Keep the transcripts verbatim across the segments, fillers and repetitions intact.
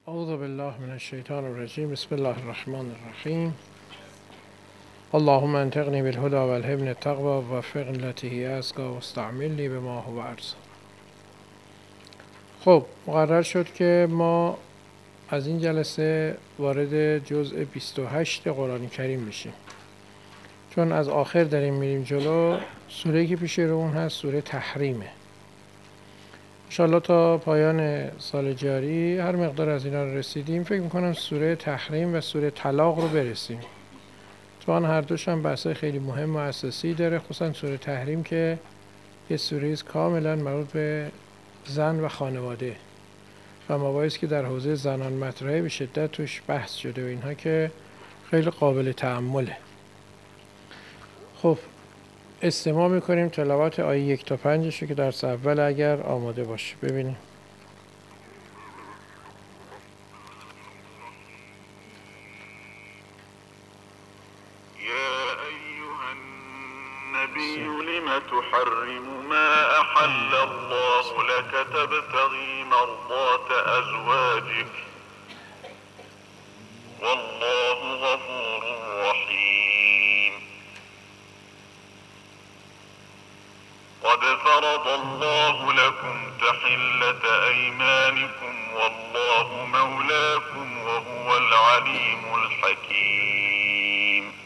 اعوذ بالله من الشیطان الرجیم. بسم الله الرحمن الرحیم. اللهم انطقنی بالهدى والهمن التقوى ووفقنی التي هي أزكى واستعملني بما هو أرزق. خب مقرر شد که ما از این جلسه وارد جزء بیست و هشت قرآن کریم میشیم، چون از آخر داریم میریم جلو. سوره که پیش رو اون هست سوره تحریمه. انشاءالله تا پایان سال جاری هر مقدار از اینا رو رسیدیم فکر میکنم سوره تحریم و سوره طلاق رو برسیم، چون هر دوش هم بحثای خیلی مهم و اساسی داره، خصوصا سوره تحریم که یه سوره است کاملا مربوط به زن و خانواده و مباحثی که در حوزه زنان مطرحه به شدت توش بحث شده و اینها که خیلی قابل تأمله. خب استماع میکنیم تلاوت آیه یک تا پنجش که درس اول اگر آماده باشه ببینیم. يا أيها النبي لم تحرم ما أحل الله لك تبتغي مرضات أزواجك والله غفور رحيم. قد فرض الله لكم تحلة أيمانكم والله مولاكم وهو العليم الحكيم.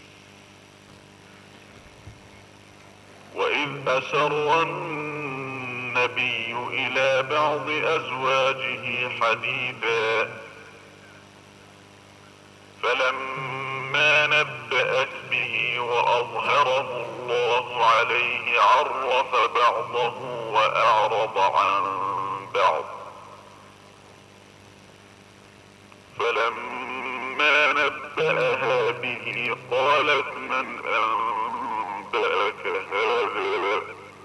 وإذ أسر النبي إلى بعض أزواجه حديثا فلما نبأت به وأظهره الله عليه عرف بعضه وأعرض عن بعض فلما نبأها به قالت من أنبأك هذا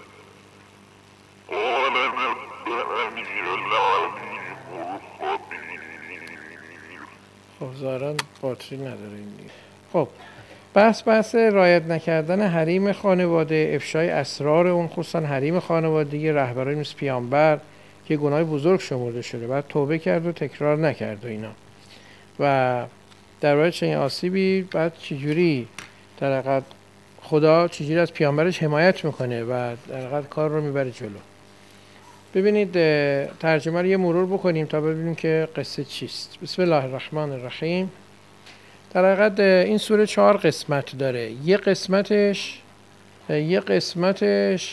قال نبأني العليم الخبير. خب ظاهراً باتری نداره این دیگه. خب بحث بحث رعایت نکردن حریم خانواده، افشای اسرار اون، خصوصا حریم خانوادگی رهبرای مثل پیامبر که گناه بزرگ شمرده شده، بعد توبه کرد و تکرار نکرد و اینا، و در واقع چنین آسیبی بعد چجوری در حقیقت خدا چجوری از پیامبرش حمایت میکنه و در حقیقت کار رو میبره جلو. ببینید ترجمه رو یه مرور بکنیم تا ببینیم که قصه چیست. بسم الله الرحمن الرحیم. در حقیقت این سوره چهار قسمت داره. یه قسمتش یه قسمتش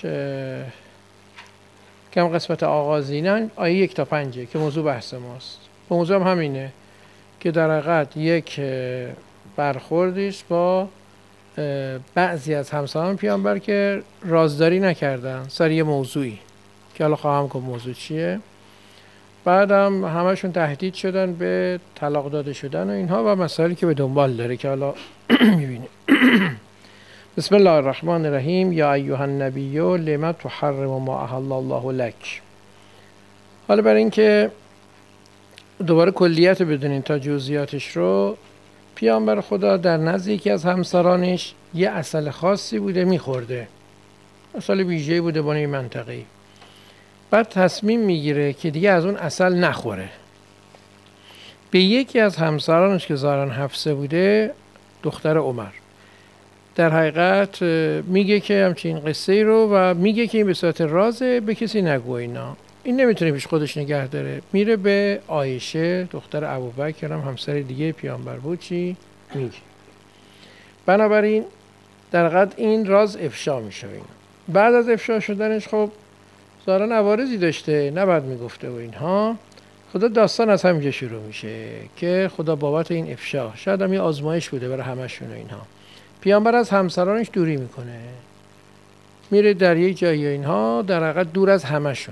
که هم قسمت آغازینه آیه یک تا پنجه که موضوع بحث ماست. موضوع هم همینه که در حقیقت یک برخوردی است با بعضی از همسران پیامبر که رازداری نکردن سر یه موضوعی که حالا خواهم گفت موضوع چیه. بعدم همشون تهدید شدن به طلاق داده شدن و اینها و مسائلی که به دنبال داره که حالا میبینیم. بسم الله الرحمن الرحیم. یا ایها النبی لم تحرم ما احل الله لک. حالا برای اینکه دوباره کلیت بدونین تا جزئیاتش رو، پیامبر خدا در نزد یکی از همسرانش یه عسل خاصی بوده میخورده، عسل ویژه‌ای بوده با این منطقه‌ای. بعد تصمیم میگیره که دیگه از اون عسل نخوره. به یکی از همسرانش که ظاهراً حفصه بوده، دختر عمر، در حقیقت میگه که همچین قصه ای رو و میگه که این به صورت رازه، به کسی نگو اینا، این نمیتونه پیش خودش نگه داره. میره به عایشه دختر ابوبکر، هم همسر دیگه پیامبر بود، چی میگه. بنابراین در حقیقت این راز افشا میشه. این بعد از افشا شدنش خب ظاهراً عوارضی داشته نباید میگفته و اینها. خدا داستان از همینجا شروع میشه که خدا بابت این افشا، شاید هم یه آزمایش بوده برای همشون و اینها، پیامبر از همسرانش دوری میکنه، میره در یک جایی اینها، در حقیقت دور از همشون،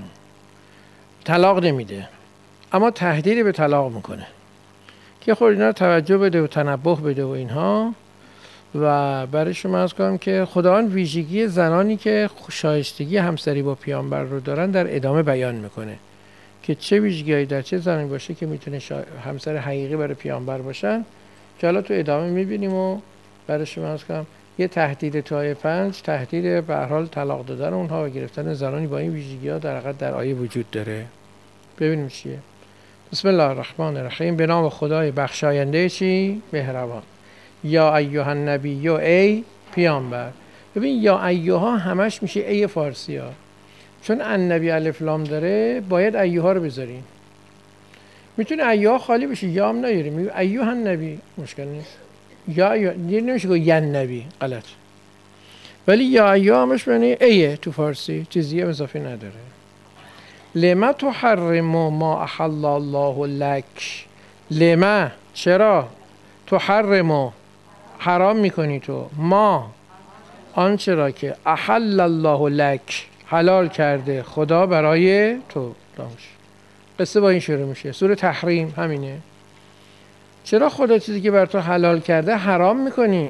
طلاق نمیده اما تهدید به طلاق میکنه که خود اینا توجه بده و تنبه بده و اینها. و برای شما عرض کنم که خداوند ویژگی زنانی که شایستگی همسری با پیامبر رو دارن در ادامه بیان میکنه که چه ویژگی‌هایی در چه زنی باشه که میتونه شا... همسر حقیقی برای پیامبر باشن، که حالا تو ادامه میبینیم. و برای شما عرض کنم یه تهدید تو آیه پنج، تهدید به هر حال طلاق دادن اونها و گرفتن زنانی با این ویژگی‌ها در حقیقت در آیه وجود داره. ببینیم چیه. بسم الله الرحمن الرحیم. به نام خدای بخشاینده چی؟ مهربان. یا ایها النبی، ای پیامبر. ببین یا ایها همش میشه ای فارسی ها، چون النبی الف لام داره باید ایها رو بذارین. میتونه ایها خالی بشه، یا هم نیاریم، میگه ایها النبی، مشکل نیست. یا ایها نمیشه گفت ین نبی، غلط. ولی یا ایها همش معنی ایه تو فارسی، چیزی اضافی نداره. لما تحرم ما احل الله لک. لما چرا؟ تحرم حرام میکنی تو، ما آنچه را که احل الله لک حلال کرده خدا برای تو. دامش قصه با این شروع میشه. سوره تحریم همینه. چرا خدا چیزی که بر تو حلال کرده حرام میکنی؟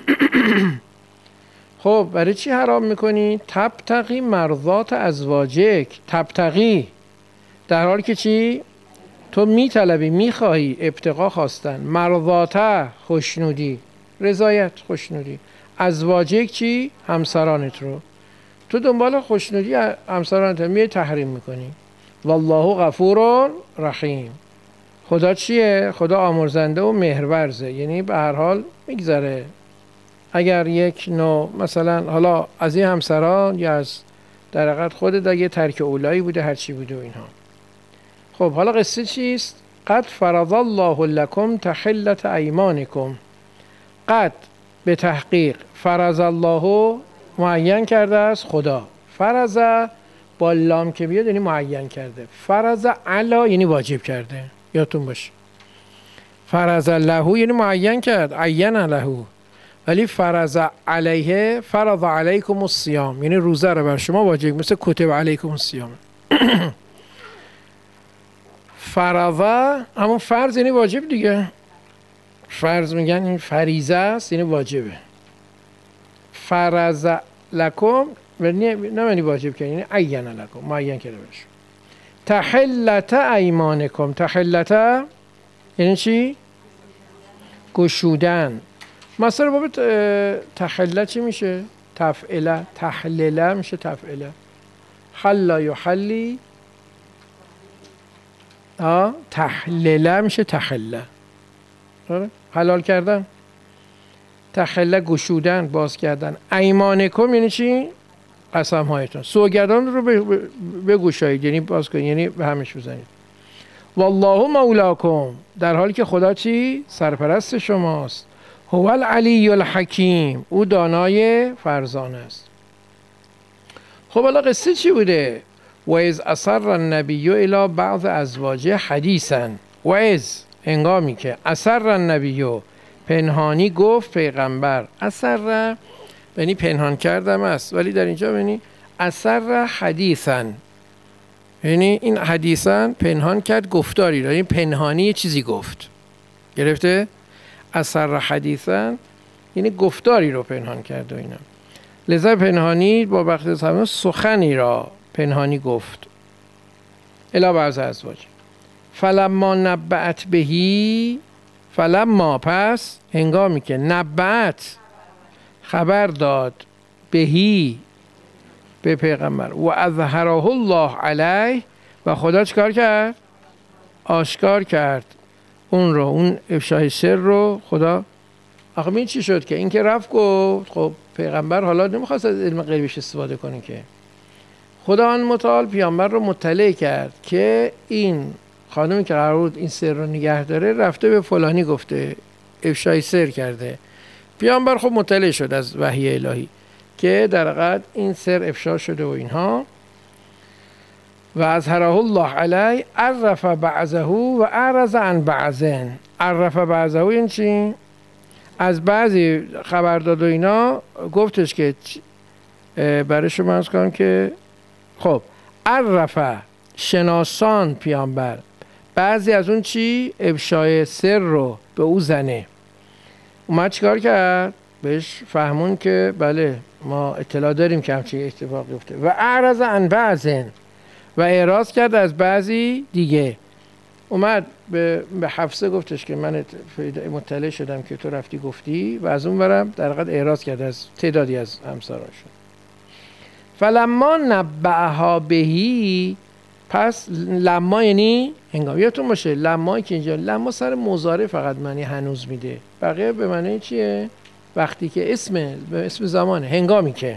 خب برای چی حرام میکنی؟ تبتغی مرضات ازواجک. تبتغی در حالی که چی؟ تو میطلبی، میخواهی، ابتغا خواستن، مرضات خوشنودی، رضایت، خوشنودی، ازواجک چی؟ همسرانت رو. تو دنبال خوشنودی همسرانت می تحریم میکنی. والله غفور رحیم. خدا چیه؟ خدا آمرزنده و مهرورزه، یعنی به هر حال میگذره. اگر یک نوع مثلا حالا از این همسران یا از در حقیقت خودت اگه ترک اولایی بوده، هر چی بوده و اینها. خب حالا قصه چیست؟ قد فرض الله لکم تحلة ایمانکم. قد به تحقیق، فرض الله معین کرده است خدا. فرض با لام که بیاد یعنی معین کرده. فرض علا یعنی واجب کرده، یادتون باشه. فرض له یعنی معین کرد، عین له. ولی فرض علیه، فرض علیکم الصیام یعنی روزه رو بر شما واجب، مثل کتب علیکم الصیام. فرض همون فرض یعنی واجب دیگه. فرض میگن این فریضه است یعنی واجبه. فرض لکم نه یعنی واجب کرد، یعنی عین لکم، معین کرده برش. تحلة ایمانکم. تحلة یعنی چی؟ گشودن. مثلا بابا تحله چی میشه؟ تفعله. تحلله میشه تفعله. حلا یحلی، آه تحلله میشه تحله، حلال کردن. تحله گشودن، باز کردن. ایمانکم یعنی چی؟ قسم هایتون، سوگندان رو بگشایید، یعنی باز کنید، یعنی به همش بزنید. والله مولاکم، در حالی که خدا چی؟ سرپرست شماست. هو العلی الحکیم، او دانای فرزانه است. خب حالا قصه چی بوده؟ و از اصر النبی الی بعض ازواجه حدیثا. و از هنگامی که اصر النبی پنهانی گفت پیغمبر. اصر یعنی پنهان کردم است، ولی در اینجا یعنی اصر حدیثا، یعنی این حدیثا پنهان کرد گفتاری را، یعنی پنهانی چیزی گفت. گرفته؟ اصر حدیثا یعنی گفتاری رو پنهان کرد و اینا. لذا پنهانی با وقت زمان سخنی را پنهانی گفت. الی بعض ازواج. فلما نبأت بهی، فلما پس هنگامی که نبأت خبر داد، بهی به پیغمبر، و اظهره الله علیه، و خدا چکار کرد؟ آشکار کرد اون رو، اون افشای سر رو خدا. آخه این چی شد که این که رفت گفت، خب پیغمبر حالا نمیخواست از علم غیبش استفاده کنه که خدا آن متعال پیامبر رو مطلع کرد که این خانمی که قرار بود این سر رو نگه داره رفته به فلانی گفته، افشای سر کرده. پیامبر خب مطلع شد از وحی الهی که در حقیقت این سر افشا شده و اینها. و اظهره الله علیه، عرف بعضه و اعرض عن بعضن. عرف بعضه این چی؟ از بعضی خبر داد و اینا، گفتش که برای شما از کنم که خب عرف شناسان پیامبر بعضی از اون چی؟ افشای سر رو به او زنه. اومد چیکار کرد؟ بهش فهمون که بله ما اطلاع داریم که همچین اتفاقی افتاده. و اعرض عن بعضن، و اعراض کرد از بعضی دیگه. اومد به, به حفصه گفتش که من مطلع شدم که تو رفتی گفتی، و از اون برم در حقیقت اعراض کرد از تعدادی از همسراشون. فلما نبعها بهی، پس لما یعنی هنگام. یادتون باشه لما که اینجا لما سر مضارع فقط معنی هنوز میده، بقیه به معنی چیه؟ وقتی که اسم به اسم زمانه. هنگامی که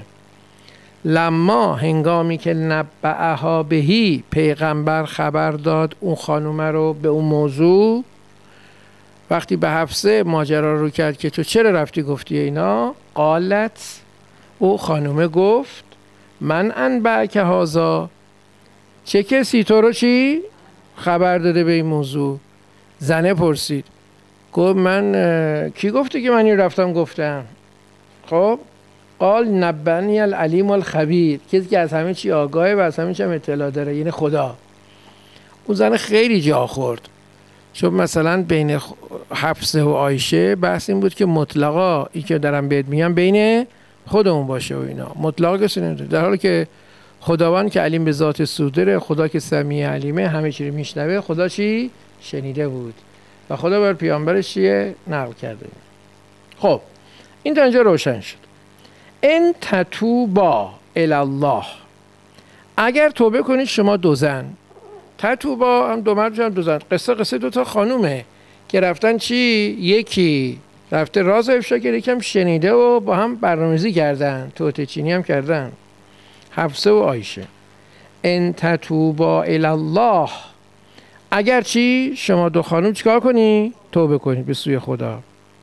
لما هنگامی که نبعها بهی پیغمبر خبر داد اون خانومه رو به اون موضوع، وقتی به حفصه ماجرا رو کرد که تو چرا رفتی گفتی اینا، قالت او خانومه گفت من انبعک هذا، چه کسی تو رو چی خبر داده به این موضوع؟ زنه پرسید گفت من کی گفته که من این رفتم گفتم؟ خب قال نبنی العلیم الخبیر، کسی که از همه چی آگاهه و از همه چی هم اطلاع داره، یعنی خدا. اون زن خیلی جا خورد، چون مثلا بین حفصه و عایشه بحث این بود که مطلقا ای که دارم بهت میگم بین خودمون باشه و اینا، مطلق کسی نمیدونه، در حالی که خداوند که علیم به ذات صدوره، خدا که سمیع علیمه، همه چی رو میشنوه، خدا چی شنیده بود و خدا بر پیامبرش چیه نقل کرده. خب این تا اینجا روشن شد. ان تتوبا الی الله، اگر توبه کنید شما دو زن، تتوبا هم دو مرد هم دو زن، قصه قصه دو تا خانومه که رفتن چی، یکی رفته راز افشا کرد، یکم شنیده و با هم برنامه‌ریزی کردن، توطئه چینی هم کردن، حفصه و عایشه. ان تتوبا الی الله، اگر چی شما دو خانم چیکار کنی؟ توبه کنید به سوی خدا.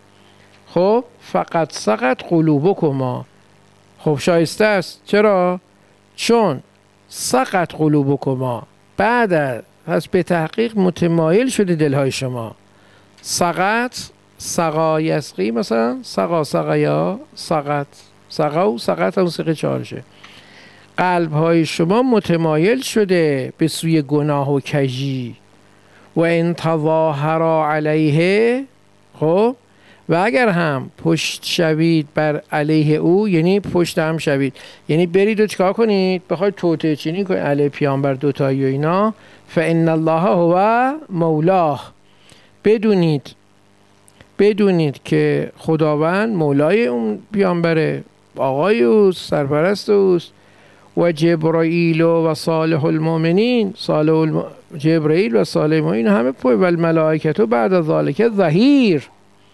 خب فقط سقط قلوبکما، خب شایسته است. چرا؟ چون سقط قلوبکما، بعد از پس به تحقیق متمایل شده دلهای شما. سقط سقا یسقی، مثلا سقا سقیا سقط سقا و سقط هم سقه چهارشه. قلبهای شما متمایل شده به سوی گناه و کژی. و ان تظاهرا علیه، خب و اگر هم پشت شوید بر علیه او، یعنی پشت هم شوید، یعنی برید و چکار کنید، بخواید توطئه چینی کنید علیه پیامبر دوتایی و اینا، فان الله هو مولاه، بدونید بدونید که خداوند مولای اون پیامبره، آقای اوست، سرپرست اوست. و جبرائیل و صالح المؤمنین، صالح الم... جبرائیل و صالح المؤمنین همه پوی، و الملائکت بعد از ذالک ظهیر،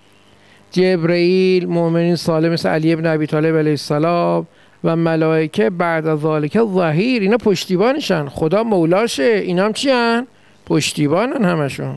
جبرائیل، مؤمنین صالح مثل علی ابن ابی طالب علیه السلام و ملائکه بعد از ذالک ظهیر، اینا پشتیبانشن، خدا مولاشه، اینا هم چی هن؟ پشتیبانن همشون.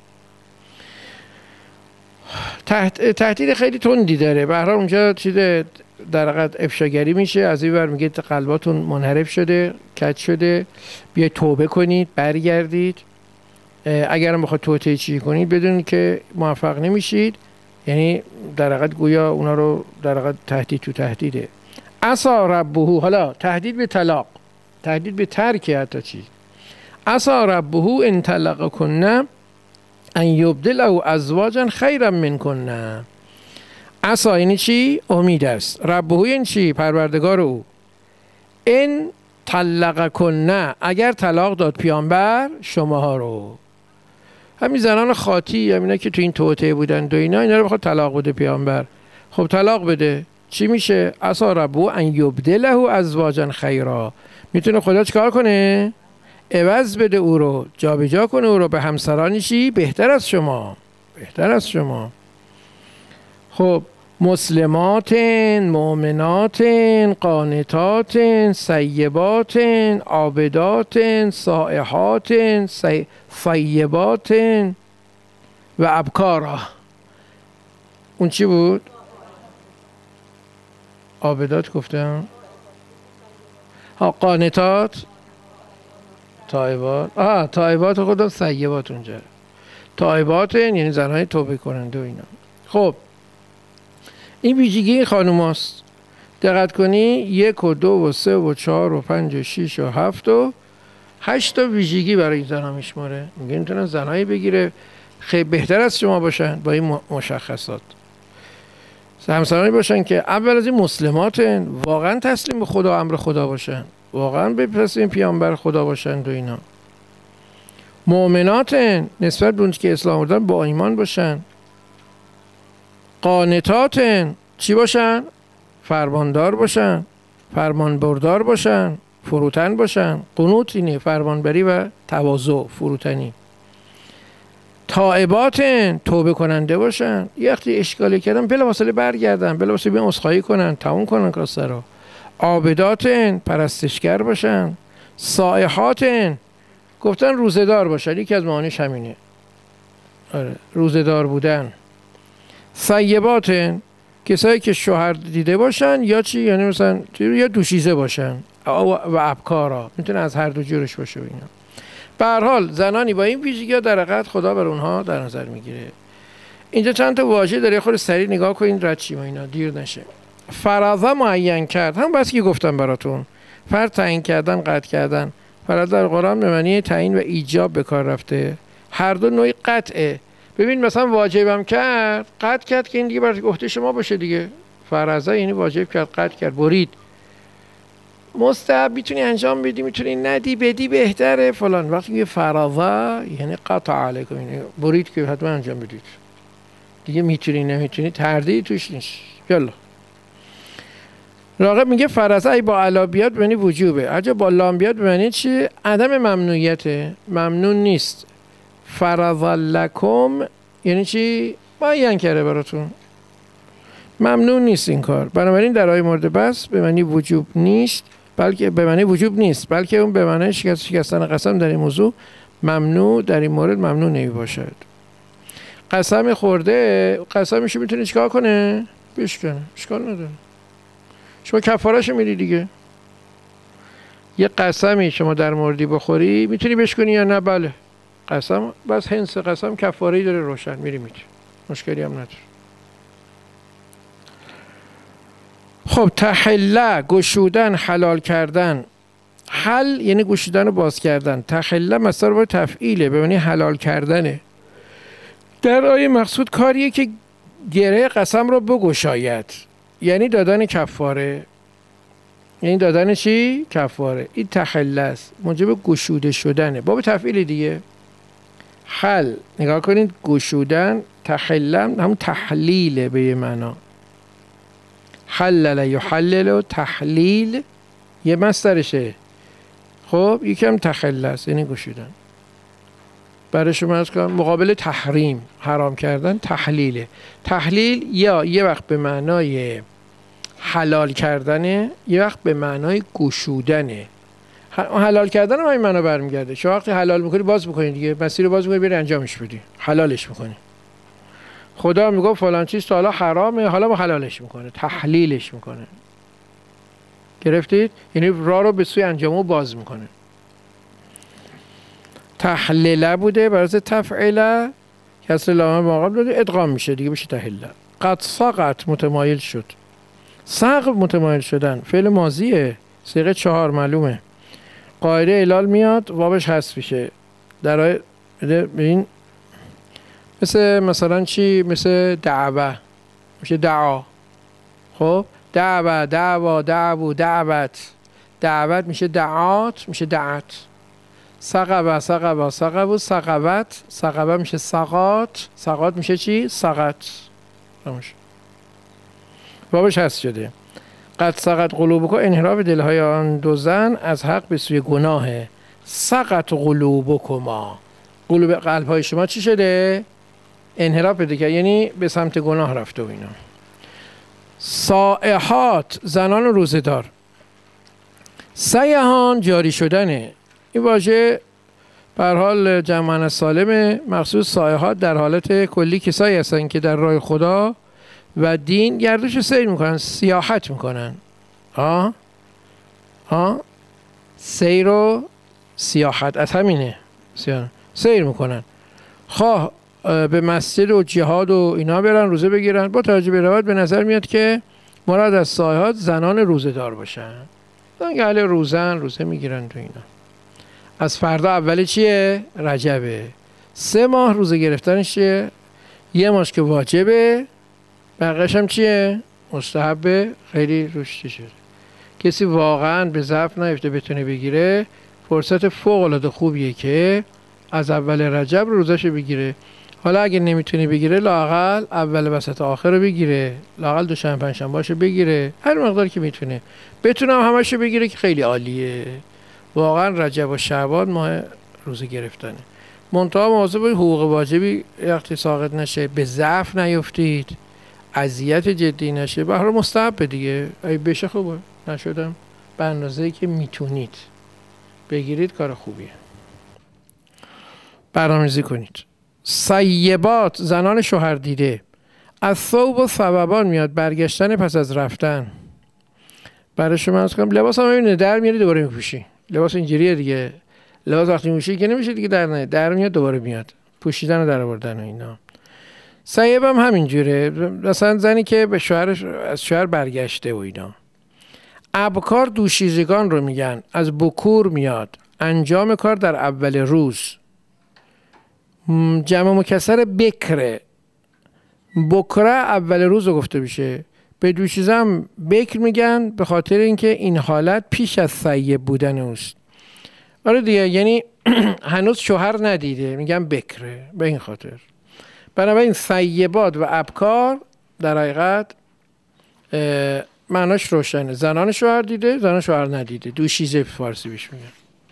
تحت... تهدید خیلی تندی داره، به هر حال اونجا چیز در حقیقت افشاگری میشه، از این ور میگه قلباتون منحرف شده، کج شده، بیاید توبه کنید، برگردید. اگر هم بخواید توطئه چی کنید بدونید که موفق نمیشید، یعنی در حقیقت گویا اونا رو در حقیقت تهدید تو تهدیده. عسى ربه، حالا تهدید به طلاق، تهدید به ترک حتی چی. عسى ربه ان طلقکن ان یبدله ازواجا خیرا منکن. عسى یعنی چی؟ امید است. ربه یعنی چی؟ پروردگار او. ان طلقکن، اگر طلاق داد پیامبر شماها رو، همین زنان خاطی، همینا که تو این توطئه بودن و اینا، اینا رو بخواد طلاق بده پیامبر، خب طلاق بده، چی میشه؟ عسى ربه ان یبدله ازواجا خیرا، میتونه خدا چیکار کنه؟ عوض بده او رو، جابجا کنه او رو به همسرانی چی؟ بهتر از شما، بهتر از شما. خب مسلمات، مؤمنات، قانتات، سیبات، عابدات، سائحات، ثیبات و ابکارا. اون چی بود؟ عابدات گفتم، ها قانتات، تائبات، آه تائبات خودم، سیبات اونجا، تائبات یعنی زنهای توبه کننده و اینا. خب این ویژگی این خانوم هاست، دقت کنی، یک و دو و سه و چهار و پنج و شیش و هفت و هشت تا ویژگی برای این زنها میشماره. میگه میتونن زنهایی بگیره خیلی بهتر از شما باشن با این مشخصات، همسرانی باشن که اول از این مسلماتن، واقعا تسلیم به خدا امر خدا باشن، واقعا به تسلیم پیامبر خدا باشن و اینا. مؤمناتن، نسبت به اون که اسلام آوردن با ایمان باشن. قانتاتن، چی باشن؟ فرماندار باشن، فرمان بردار باشن، فروتن باشن. قنوت اینه، فرمانبری و تواضع، فروتنی. تائباتن، توبه کننده باشن. یه وقتی اشکالی کردن بلافاصله برگردن، بلافاصله بیان عذرخواهی کنن، تموم کنن کاسه رو. عابداتن، پرستشگر باشن. صائحاتن، گفتن روزه‌دار باشن، یکی از معانیش همینه. آره، روزه‌دار بودن. ثیباتن، کسایی که شوهر دیده باشن یا چی، یعنی مثلا یا دوشیزه باشن و ابکارا، میتونه از هر دو جورش باشه. اینا به هر حال زنانی با این ویژگی‌ها در حقیقت خدا بر اونها در نظر میگیره. اینجا چند تا واژه داره، خود سریع نگاه کنین رد شیم اینا دیر نشه. فرضا معین کرد، هم بس که گفتم براتون، فرض تعیین کردن، قطع کردن. فرض در قرآن به معنی تعیین و ایجاب به کار رفته، هر دو نوعی قطعه. ببین مثلا واجبم کرد، قطع کرد که این دیگه برای عهده شما باشه دیگه. فرضا یعنی واجب کرد، قطع کرد، برید. مستحب میتونی انجام بدی، میتونی ندی، بدی بهتره فلان. وقتی یه فرضا یعنی قطع علیکم، یعنی برید که حتما انجام بدید دیگه، میتونی نمیتونی تردیدی توش نیست. یالا. راغب میگه فرضا ای با علا بیاد به معنی وجوبه، اگه با لام بیاد به معنی چی؟ عدم ممنوعیته، ممنون نیست. فرضا لکم یعنی چی؟ معین کرده براتون، ممنون نیست این کار. بنابراین در آیه مورد بس به معنی وجوب نیست، بلکه به معنی وجوب نیست، بلکه اون به معنی شکست شکستن قسم در این موضوع ممنوع، در این مورد ممنوع نمی باشد. قسم خورده، قسمشو میتونه چیکار کنه؟ بشکنه، اشکال نداره. شما کفارهشو میدی دیگه. یه قسمی شما در موردی بخوری میتونی بشکنی یا نه؟ بله. قسم بس هنس قسم کفاره‌ای داره روشن، میری میتونی، مشکلی هم نداره. خب تحله، گشودن، حلال کردن. حل یعنی گشودن و باز کردن. تحله مصدر با تفعیله، به معنی حلال کردنه. در آیه مقصود کاریه که گره قسم رو بگشاید، یعنی دادن کفاره. یعنی دادن چی؟ کفاره. این تحله است، موجب گشوده شدنه، باب تفعیل دیگه. حل نگاه کنید، گشودن، تحله همون تحلیله به یه معنا. حلل یحلل و تحلیل یه مصدرشه. خب یکم تحله است، یعنی گشودن. برای شما از کنم مقابل تحریم، حرام کردن، تحلیله. تحلیل یا یه وقت به معنای حلال کردنه، یه وقت به معنای گشودنه. حلال کردن هم این معنا برمیگرده. شما وقتی حلال میکنی باز میکنی دیگه، مسیر رو باز میکنی بری انجامش بدی، حلالش میکنی. خدا میگه فلان چیز تا حالا حرامه، حالا با حلالش میکنه، تحلیلش میکنه. گرفتید؟ یعنی راه رو به سوی انجامو باز میکنه. تحلیله بوده برای تفعیله، کسر لام مقابل داده ادغام میشه دیگه، بشه تحلیله. قد سقط متمایل شد. سقط متمایل شدن فعل ماضیه، صیغه چهار معلومه. قاعده علال میاد وابش حذف میشه. در آیه ببین مثل مثلا چی؟ مثل دعوه میشه دعا. خب دعوه، دعوا، دعوو، دعوت. دعوت میشه دعات، میشه دعت. سقبه، سقبه، سقبو، سقبت. سقبه میشه سقات، سقات میشه چی؟ سقط. بابش هست شده. قد سقط قلوبکم، انحراف دلهای آن دو زن از حق به سوی گناهه. سقط قلوبکما، قلوب قلبهای شما چی شده؟ انحراف بده که یعنی به سمت گناه رفته و اینا. سائحات، زنان روزه‌دار. سیحان جاری شدنه. این واژه به هر حال جمع سالمه. مقصود سائحات در حالت کلی کسایی هستن که در راه خدا و دین گردش سیر میکنن، سیاحت میکنن. ها ها سیر و سیاحت از همینه، سیر میکنن. خواه به مسجد و جهاد و اینا برن روزه بگیرن. با توجه به روایت به نظر میاد که مراد از سائحات زنان روزه دار باشن. اگه اهل روزن روزه میگیرن تو اینا. از فردا اول چیه؟ رجبه. سه ماه روزه گرفتنش چیه؟ یه ماش که واجبه، بقیش هم چیه؟ مستحبه، خیلی روش چی شده. کسی واقعا به ضعف نیفته بتونه بگیره، فرصت فوق العاده خوبیه که از اول رجب روزش بگیره. حالا اگه نمیتونه بگیره لااقل اول وسط آخر رو بگیره، لااقل دوشنبه پنجشنبه‌اشو بگیره، هر مقدار که میتونه. بتونم همه‌شو بگیره که خیلی عالیه. واقعا رجب و شعبان ماه روزه گرفتنه. منتها مواظب باشید حقوق واجبی وقتی ساقط نشه به ضعف نیفتید، اذیت جدی نشه. به هر حال مستحب دیگه، اگه بشه خوبه، نشدم به اندازه‌ای که میتونید بگیرید کار خوبیه. برنامه‌ریزی کنید. سیبات، زنان شوهر دیده. از ثوب و ثوبان میاد، برگشتن پس از رفتن. برای شما از کنم لباس هم میبینه در میاری دوباره میپوشی. لباس اینجوریه دیگه، لباس وقتی میپوشی که نمیشه دیگه در نه، در میاد دوباره میاد، پوشیدن و در آوردن و اینا. سیب هم همینجوره، مثلا زنی که به شوهرش از شوهر برگشته و اینا. ابکار دوشیزگان رو میگن، از بکور میاد، انجام کار در اول روز. جمع مکسر بکره، بکره اول روز رو گفته میشه. به دوشیزه هم بکر میگن به خاطر اینکه این حالت پیش از سیب بودن اوست. آره دیگه، یعنی هنوز شوهر ندیده، میگن بکره به این خاطر. بنابراین سیبات و ابکار در حقیقت معناش روشنه، زنان شوهر دیده، زنان شوهر ندیده، دوشیزه فارسی بهش میگن.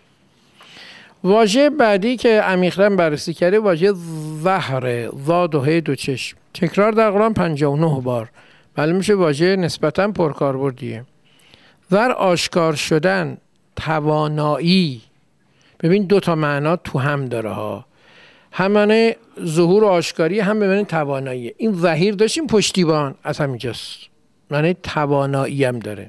واژه بعدی که عمیقاً بررسی کرده واژه ظهره، ضاد و ه دو چشم، تکرار در قرآن پنجاه و نه بار. معلوم میشه واژه نسبتاً پرکاربردیه. ظهر آشکار شدن، توانایی. ببین دو تا معنا تو هم داره ها، هم معنی ظهور و آشکاری، هم به معنی توانایی. این ظهیر داشتیم پشتیبان، از همینجاست، معنی توانایی هم داره.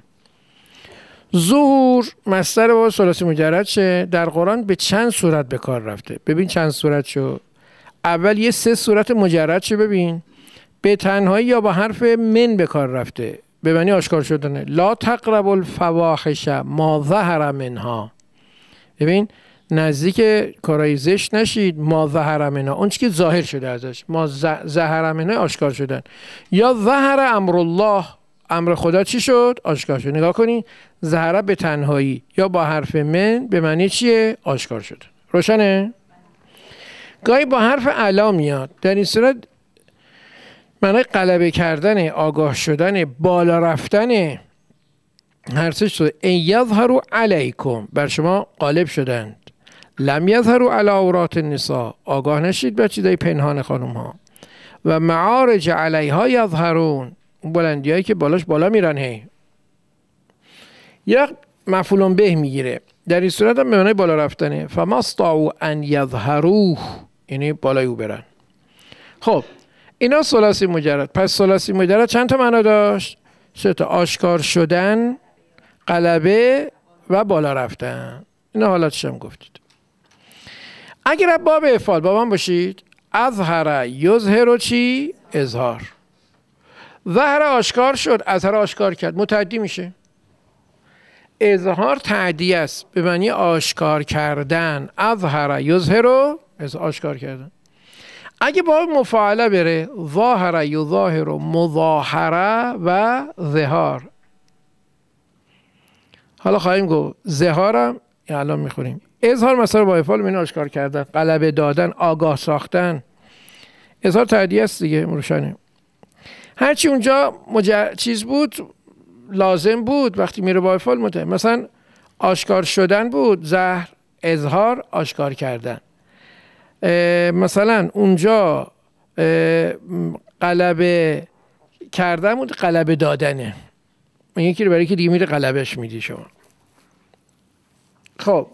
ظهور مصدر با ثلاثی مجرد شه، در قرآن به چند صورت به کار رفته. ببین چند صورت شو. اول یه سه صورت مجرد شو ببین، به تنهایی یا با حرف من به کار رفته، به معنی آشکار شدنه. لا تقربوا الفواحش ما ظهر منها. ببین نزدیک کارهای زشت نشید، ما ظهر منها، اون چیزی که ظاهر شده ازش، ما ظهر منها آشکار شدن. یا ظهر امر الله، امر خدا چی شد؟ آشکار شد. نگاه کنین، ظهر به تنهایی یا با حرف من به معنی چیه؟ آشکار شد. روشنه؟ گاهی با حرف علا میاد، در این صورت معنی غلبه کردن، آگاه شدن، بالا رفتن. هر سه شد. ان یظهروا علیکم، بر شما غالب شدند. لم یظهروا علی عورات النساء، آگاه نشید به چیزای پنهان خانم ها. و معارج علیها یظهرون، اون بلندی هایی که بالاش بالا میرن. هی یا مفعول به میگیره، در این صورت هم به معنی بالا رفتنه. فما استطاعوا ان یظهروه، یعنی بالای او برن. خب اینا ثلاثی مجرد. پس ثلاثی مجرد چند تا معنا داشت؟ سه تا: آشکار شدن، غلبه و بالا رفتن. اینا حالتش هم گفتید. اگر باب افعال با من باشید، اظهر یظهر چی؟ اظهار. ظهر آشکار شد، اظهر آشکار کرد، متعدی میشه. اظهار تعدیه است، به معنی آشکار کردن. اظهر یظهر، از آشکار کردن. اگه با مفاعله بره، ظاهر یظاهر، مظاهره و ظهار. حالا خواهیم گفت ظهارم الان میخونیم. اظهار مثلا با افعال معنی آشکار کردن، غلبه دادن، آگاه ساختن. اظهار تعدیه است دیگه، روشنه. هرچی اونجا مجر... چیز بود لازم بود وقتی میره با افعال مته. مثلا آشکار شدن بود ظهر، اظهار آشکار کردن. مثلا اونجا غلبه کردن بود، غلبه دادنه. من یکی رو برای که دیگه میره غلبهش میدی شما. خب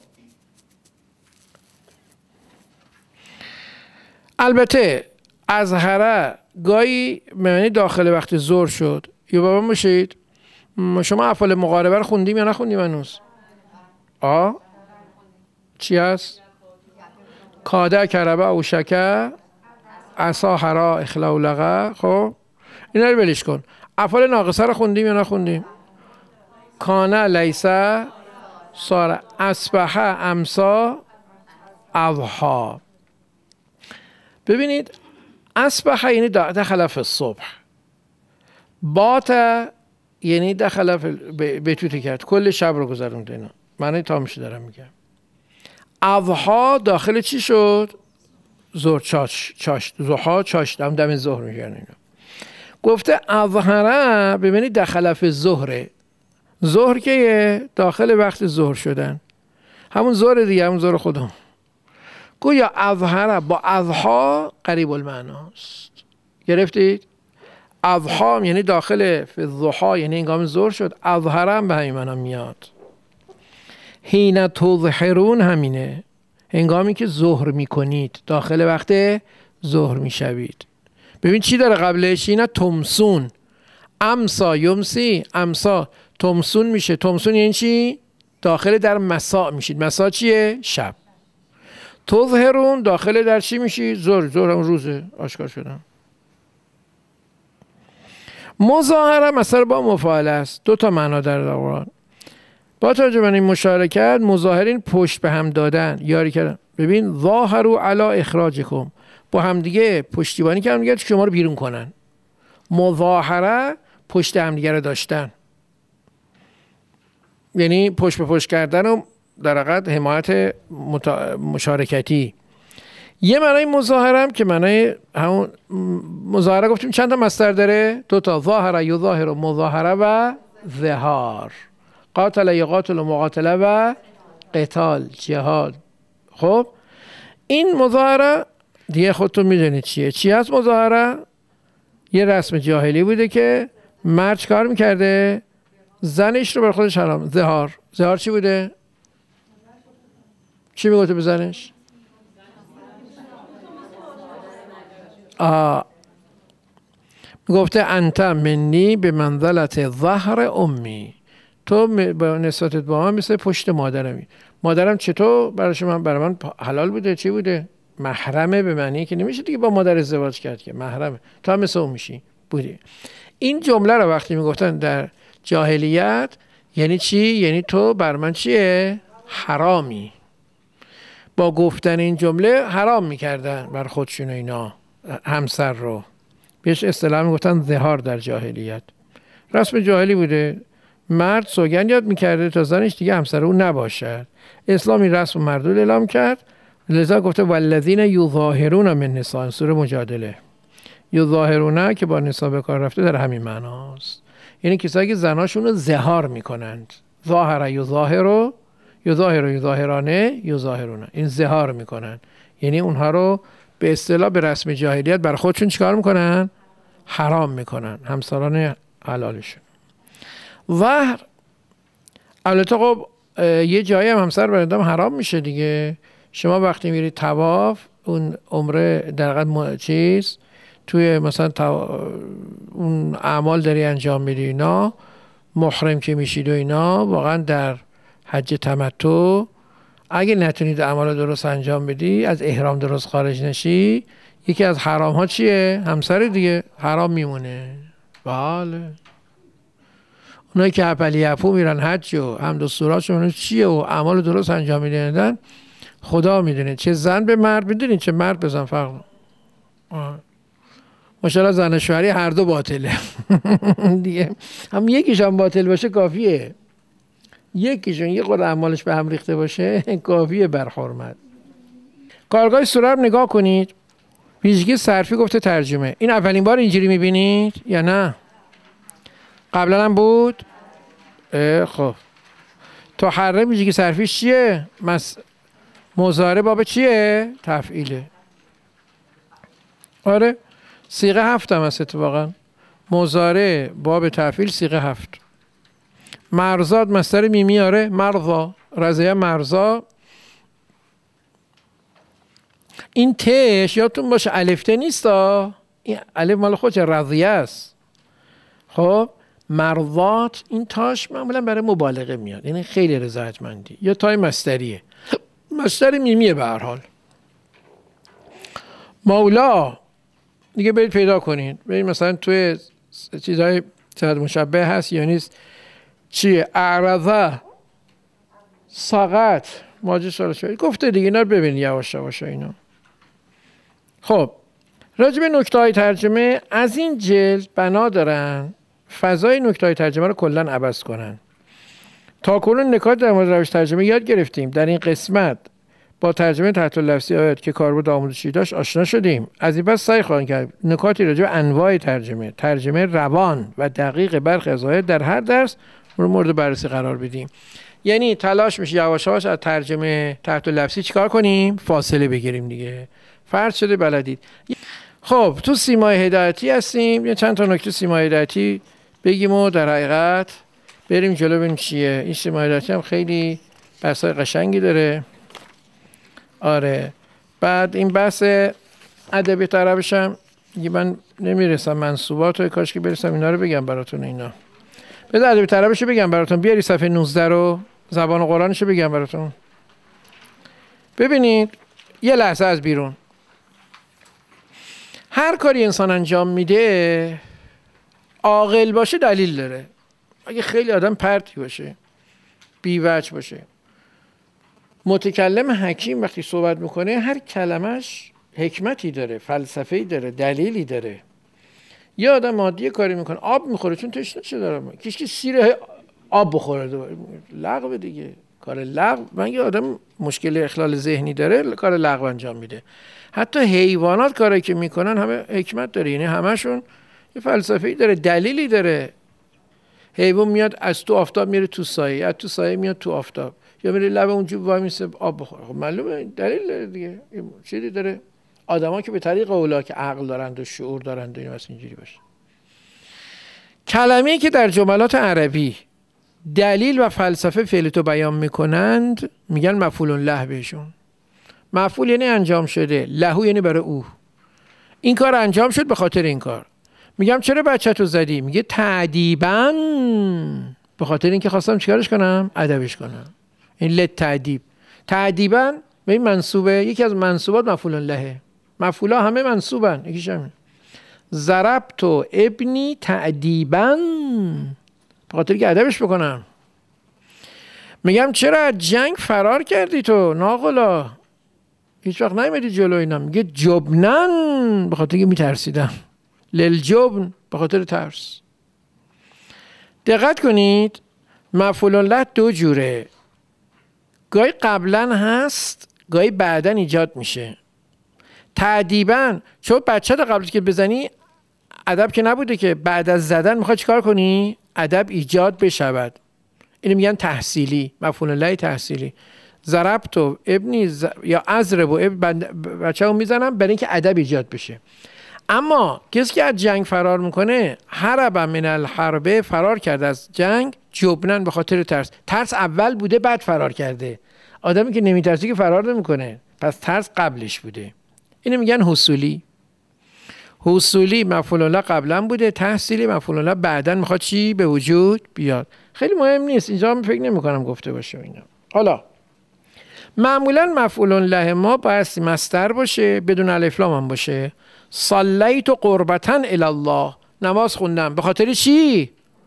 البته اظهره گاهی معنی داخل وقت ظهر شد. یا بابا باشید، شما افعال مقاربه رو خوندیم یا نخوندیم هنوز؟ آ چی هست؟ کاده کربه او شکه عصا حرا اخلاو لغه. خب اینا رو بلیش کن. افعال ناقصه رو خوندیم یا نخوندیم؟ کانه لیسه ساره، اصبحه امسا اضحا. ببینید اصبحه یعنی دخل فی الصبح، بات یعنی دخل به توته کرد، کل شب رو گذروند. اینا معنی تامش دارم میگم. اضحا داخل چی شد؟ ظهر چاش چاش ضحا چاش دم دم ظهر میگن اینا. گفته اظهره ببینید دخل فی ظهره، ظهر که داخل وقت ظهر شدن، همون ظهر دیگه، همون ظهر خودم. گویا اظهره با اضحا قریب المعناست. گرفتید؟ اضحا یعنی داخل فی الضحا، یعنی هنگام ظهر شد. اظهره هم به همین معنا میاد. حین تظهرون همینه، هنگامی که ظهر میکنید، داخل وقت ظهر میشوید. ببین چی داره قبلش؟ اینا تمسون، امسا یمسی، امسا تمسون میشه. تمسون یعنی چی؟ داخل در مساء میشید. مساء چیه؟ شب. تظهرون داخل در چی میشید؟ ظهر. ظهر هم روزه، آشکار شدن. مظاهره مثلا با مفاعله است، دو تا معنا در قرآن. با توجه به این مشارکت، مظاهرین پشت به هم دادن، یاری کردن. ببین ظاهروا علی اخراجکم، با هم دیگه پشتیبانی کردن دیگه شما رو بیرون کنن. مظاهره پشت هم دیگه رو داشتن، یعنی پشت به پشت کردن و در حقیقت حمایت متا... مشارکتی. یه معنای مظاهره هم که معنای همون مظاهره گفتیم چند تا مصدر داره؟ دو تا، ظاهره یظاهر و مظاهره و ظهار. قاتل یقاتل و مقاتله و قتال، جهاد. خب این مظاهره دیگه خودتون میدونید چیه. چی هست مظاهره؟ یه رسم جاهلی بوده که مرد کار میکرده زنش رو بر خودش حرام. ظهار. ظهار چی بوده؟ چی میگفته به زنش؟ آه میگفته انت منی به منزلت ظهر امی، تو به نسبت با من مثل پشت مادرمی. مادرم چطور برای شما؟ برای من حلال بوده. چی بوده؟ محرمه، به معنی که نمیشه دیگه با مادر ازدواج کرد که محرمه، تو هم مثل اون میشی بوده. این جمله رو وقتی میگفتن در جاهلیت یعنی چی؟ یعنی تو بر من چیه؟ حرامی. با گفتن این جمله حرام میکردن بر خودشون اینا همسر رو. بهش اصطلاح میگفتن ظهار در جاهلیت. رسم جاهلی بوده. مرد سوگند یاد میکرده تا زنش دیگه همسر اون نباشد. اسلام این رسم مردود اعلام کرد، لذا گفته والذین یظاهرون من نساء، سوره مجادله. یظاهرون که با نساء به کار رفته در همین معناست، یعنی کسایی که زناشون رو ظهار میکنند. ظاهر یظاهر، یظاهر یظاهرانه، یظاهرون، این ظهار میکنن، یعنی اونها رو به اصطلاح به رسم جاهلیت بر خودشون چیکار میکنن؟ حرام میکنن، همسران حلالشون. ظهر البته خب یه جایی هم همسر برندم حرام میشه دیگه. شما وقتی میرید طواف، اون عمره در حقیقت چیز توی مثلا تو... اون اعمال داری انجام میدی اینا، محرم که میشید و اینا، واقعا در حج تمتع اگه نتونید اعمال درست انجام بدی، از احرام درست خارج نشی، یکی از حرام ها چیه؟ همسر دیگه حرام میمونه. بله اونایی که هپلی هپو میرن حج و هم دستوراشون چیه و اعمال درست انجام میدن، خدا میدونه. چه زن به مرد، میدونید چه مرد به زن فرق. ماشاءالله زن شوهری هر دو باطله دیگه. هم یکیش هم باطل باشه کافیه، یکیشون یه خورده اعمالش به هم ریخته باشه کافیه بر حرمت. کارگاه سوره رو نگاه کنید. ویژگی صرفی گفته ترجمه. این اولین بار اینجوری میبینید یا نه؟ قبلا هم بود؟ خب تو حرم ویژگی صرفیش چیه؟ مس... مضارع باب چیه؟ تفعیله. آره صیغه هفت هم هست اتفاقا. مضارع باب تفعیل صیغه هفت. مرزاد مصدر میمی، آره مرضا، رضیه مرزا. این تش یادتون باشه الف ته نیست، این الف مال خودش رضیه است. خب مرضات این تاش معمولا برای مبالغه میاد، یعنی خیلی رضایتمندی، یا تای مصدریه، مصدر میمیه به هر حال. مولا دیگه برید پیدا کنید، برید مثلا توی چیزهای صفت مشبه هست یا نیست، چیه؟ اعرضه، سقط، ماجی سال شوید گفته دیگه. اینا رو ببینید یواش یواش اینا. خب راجع به نکته‌های ترجمه از این جلد بنا دارن فضای نکته‌های ترجمه رو کلا عوض کنن. تا کنون نکات در مورد روش ترجمه یاد گرفتیم. در این قسمت با ترجمه تحت اللفظی آیات که کاربرد آموزشی داشت آشنا شدیم. از این پس سعی خواهیم کرد نکاتی راجع به انواع ترجمه، ترجمه روان و دقیق برخی از آیات در هر درس مورد بررسی قرار بدیم. یعنی تلاش میشه یواش یواش از ترجمه تحت اللفظی چیکار کنیم؟ فاصله بگیریم دیگه. فرض شده بلدید. خب تو سیمای هدایتی هستیم، یه چند تا نکته سیمای هدایتی بگیم و در حقیقت بریم جلو ببینیم چیه. این سیمای هدایتی هم خیلی بحثای قشنگی داره. آره بعد این بحث ادبیات عربیش هم دیگه من نمیرسم منصوبات و کاش که برسم اینا رو بگم براتون. اینا بذار ادبیات عربیشو بگم براتون. بیاری صفحه نوزده رو، زبان قرآنشو بگم براتون. ببینید یه لحظه از بیرون، هر کاری انسان انجام میده عاقل باشه دلیل داره. اگه خیلی آدم پرتی باشه، بی وجه باشه، متکلم حکیم وقتی صحبت میکنه هر کلمش حکمتی داره، فلسفه‌ای داره، دلیلی داره. یه آدم عادی کاری میکنه، آب میخوره چون تشنه شده داره، کسی سیره آب بخوره دوباره لغو دیگه، کار لغو. من یه آدم مشکل اخلال ذهنی داره کار لغو انجام میده. حتی حیوانات کاری که میکنن همه حکمت داره، یعنی همشون یه فلسفه‌ای داره، دلیلی داره. حیوان میاد از تو آفتاب میره تو سایه، از تو سایه میاد تو آفتاب، یا میره لب اون جوب وای میسه آب بخوره. خب معلومه دلیل داره دیگه، چیزی داره. آدما که به طریق اولا که عقل دارند و شعور دارند و این واسه اینجوری باشه. کلمه‌ای که در جملات عربی دلیل و فلسفه فعل تو بیان میکنند میگن مفعول له بهشون. مفعول یعنی انجام شده، لهو یعنی برای او. این کار انجام شد به خاطر این کار. میگم چرا بچه تو زدی؟ میگه تعدیباً، به خاطر اینکه خواستم چیکارش کنم؟ ادبش کنم. این لت تعدیب. تعدیباً به این منصوبه، یکی از منصوبات مفعول لهه. مفعولا همه منصوبن، یکیش همین. ضربت ابنی تعدیباً، به خاطر که ادبش بکنم. میگم چرا از جنگ فرار کردی تو ناقلا؟ هیچ وقت نیومدی جلو اینا. میگه جبنن، به خاطر که میترسیدم. للجبن، به خاطر ترس. دقت کنید مفعول له دو جوره، گاهی قبلا هست گاهی بعدا ایجاد میشه. تعدیباً چون بچه تا قبل که بزنی ادب که نبوده که، بعد از زدن میخوای چیکار کنی؟ ادب ایجاد بشود. اینو میگن تحصیلی، مفعول له تحصیلی. ضربت و ابنی ز... یا اضرب و اب... بچه رو میزنم برای اینکه ادب ایجاد بشه. اما کسی که از جنگ فرار میکنه، هرب من الحرب، فرار کرده از جنگ، جبنن، به خاطر ترس. ترس اول بوده بعد فرار کرده. آدمی که نمیترسی که فرار نمیکنه، پس ترس قبلش بوده. اینو میگن حصولی. حصولی مفعول له قبلا بوده، تحصیلی مفعول له بعدن میخواد چی به وجود بیاد. خیلی مهم نیست اینجا، من فکر نمیکنم گفته باشه اینا. حالا معمولا مفعول له ما باید مصدر باشه، بدون الف لام هم باشه. صلیت قربتا الی الله، نماز خوندم به خاطر چی؟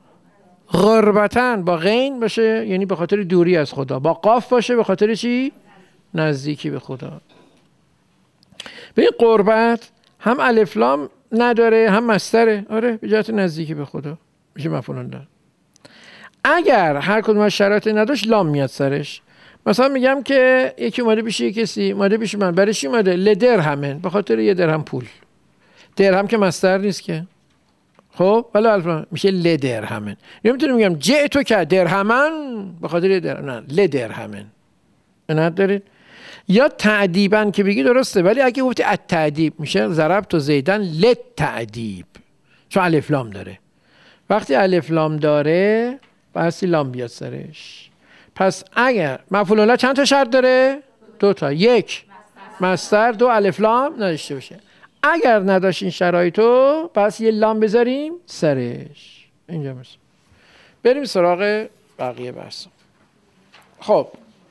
قربتا با غین باشه یعنی به خاطر دوری از خدا، با قاف باشه به خاطر چی؟ نزدیکی به خدا. به این قربت هم الف لام نداره هم مصدره، آره به جهت نزدیکی به خدا میشه مفعول له. اگر هر کدوم از شرایط نداشت لام میاد سرش. مثلا میگم که یکی اومده پیش کسی، اومده پیش من، برای چی اومده؟ لدرهمن، به خاطر یه درهم پول. درهم که مصدر نیست که، خب ولی الف میشه لدرهمن. نمیتونم میگم جئتو که درهمن به خاطر یه درهم، نه لدرهمن. نه دارید؟ یا تعدیبن که بگی درسته، ولی اگه گفتی التعدیب میشه ضربت زیدن للتعدیب، چون الف لام داره. وقتی الف لام داره بحثی لام بیاد سرش. پس اگر مفعول له چند تا شرط داره؟ دو تا. یک مصدر، دو الف لام نداشته باشه. اگر نداشت این شرایطو پس یه لام بذاریم سرش. اینجا مثلا بریم سراغ بقیه بحث. خب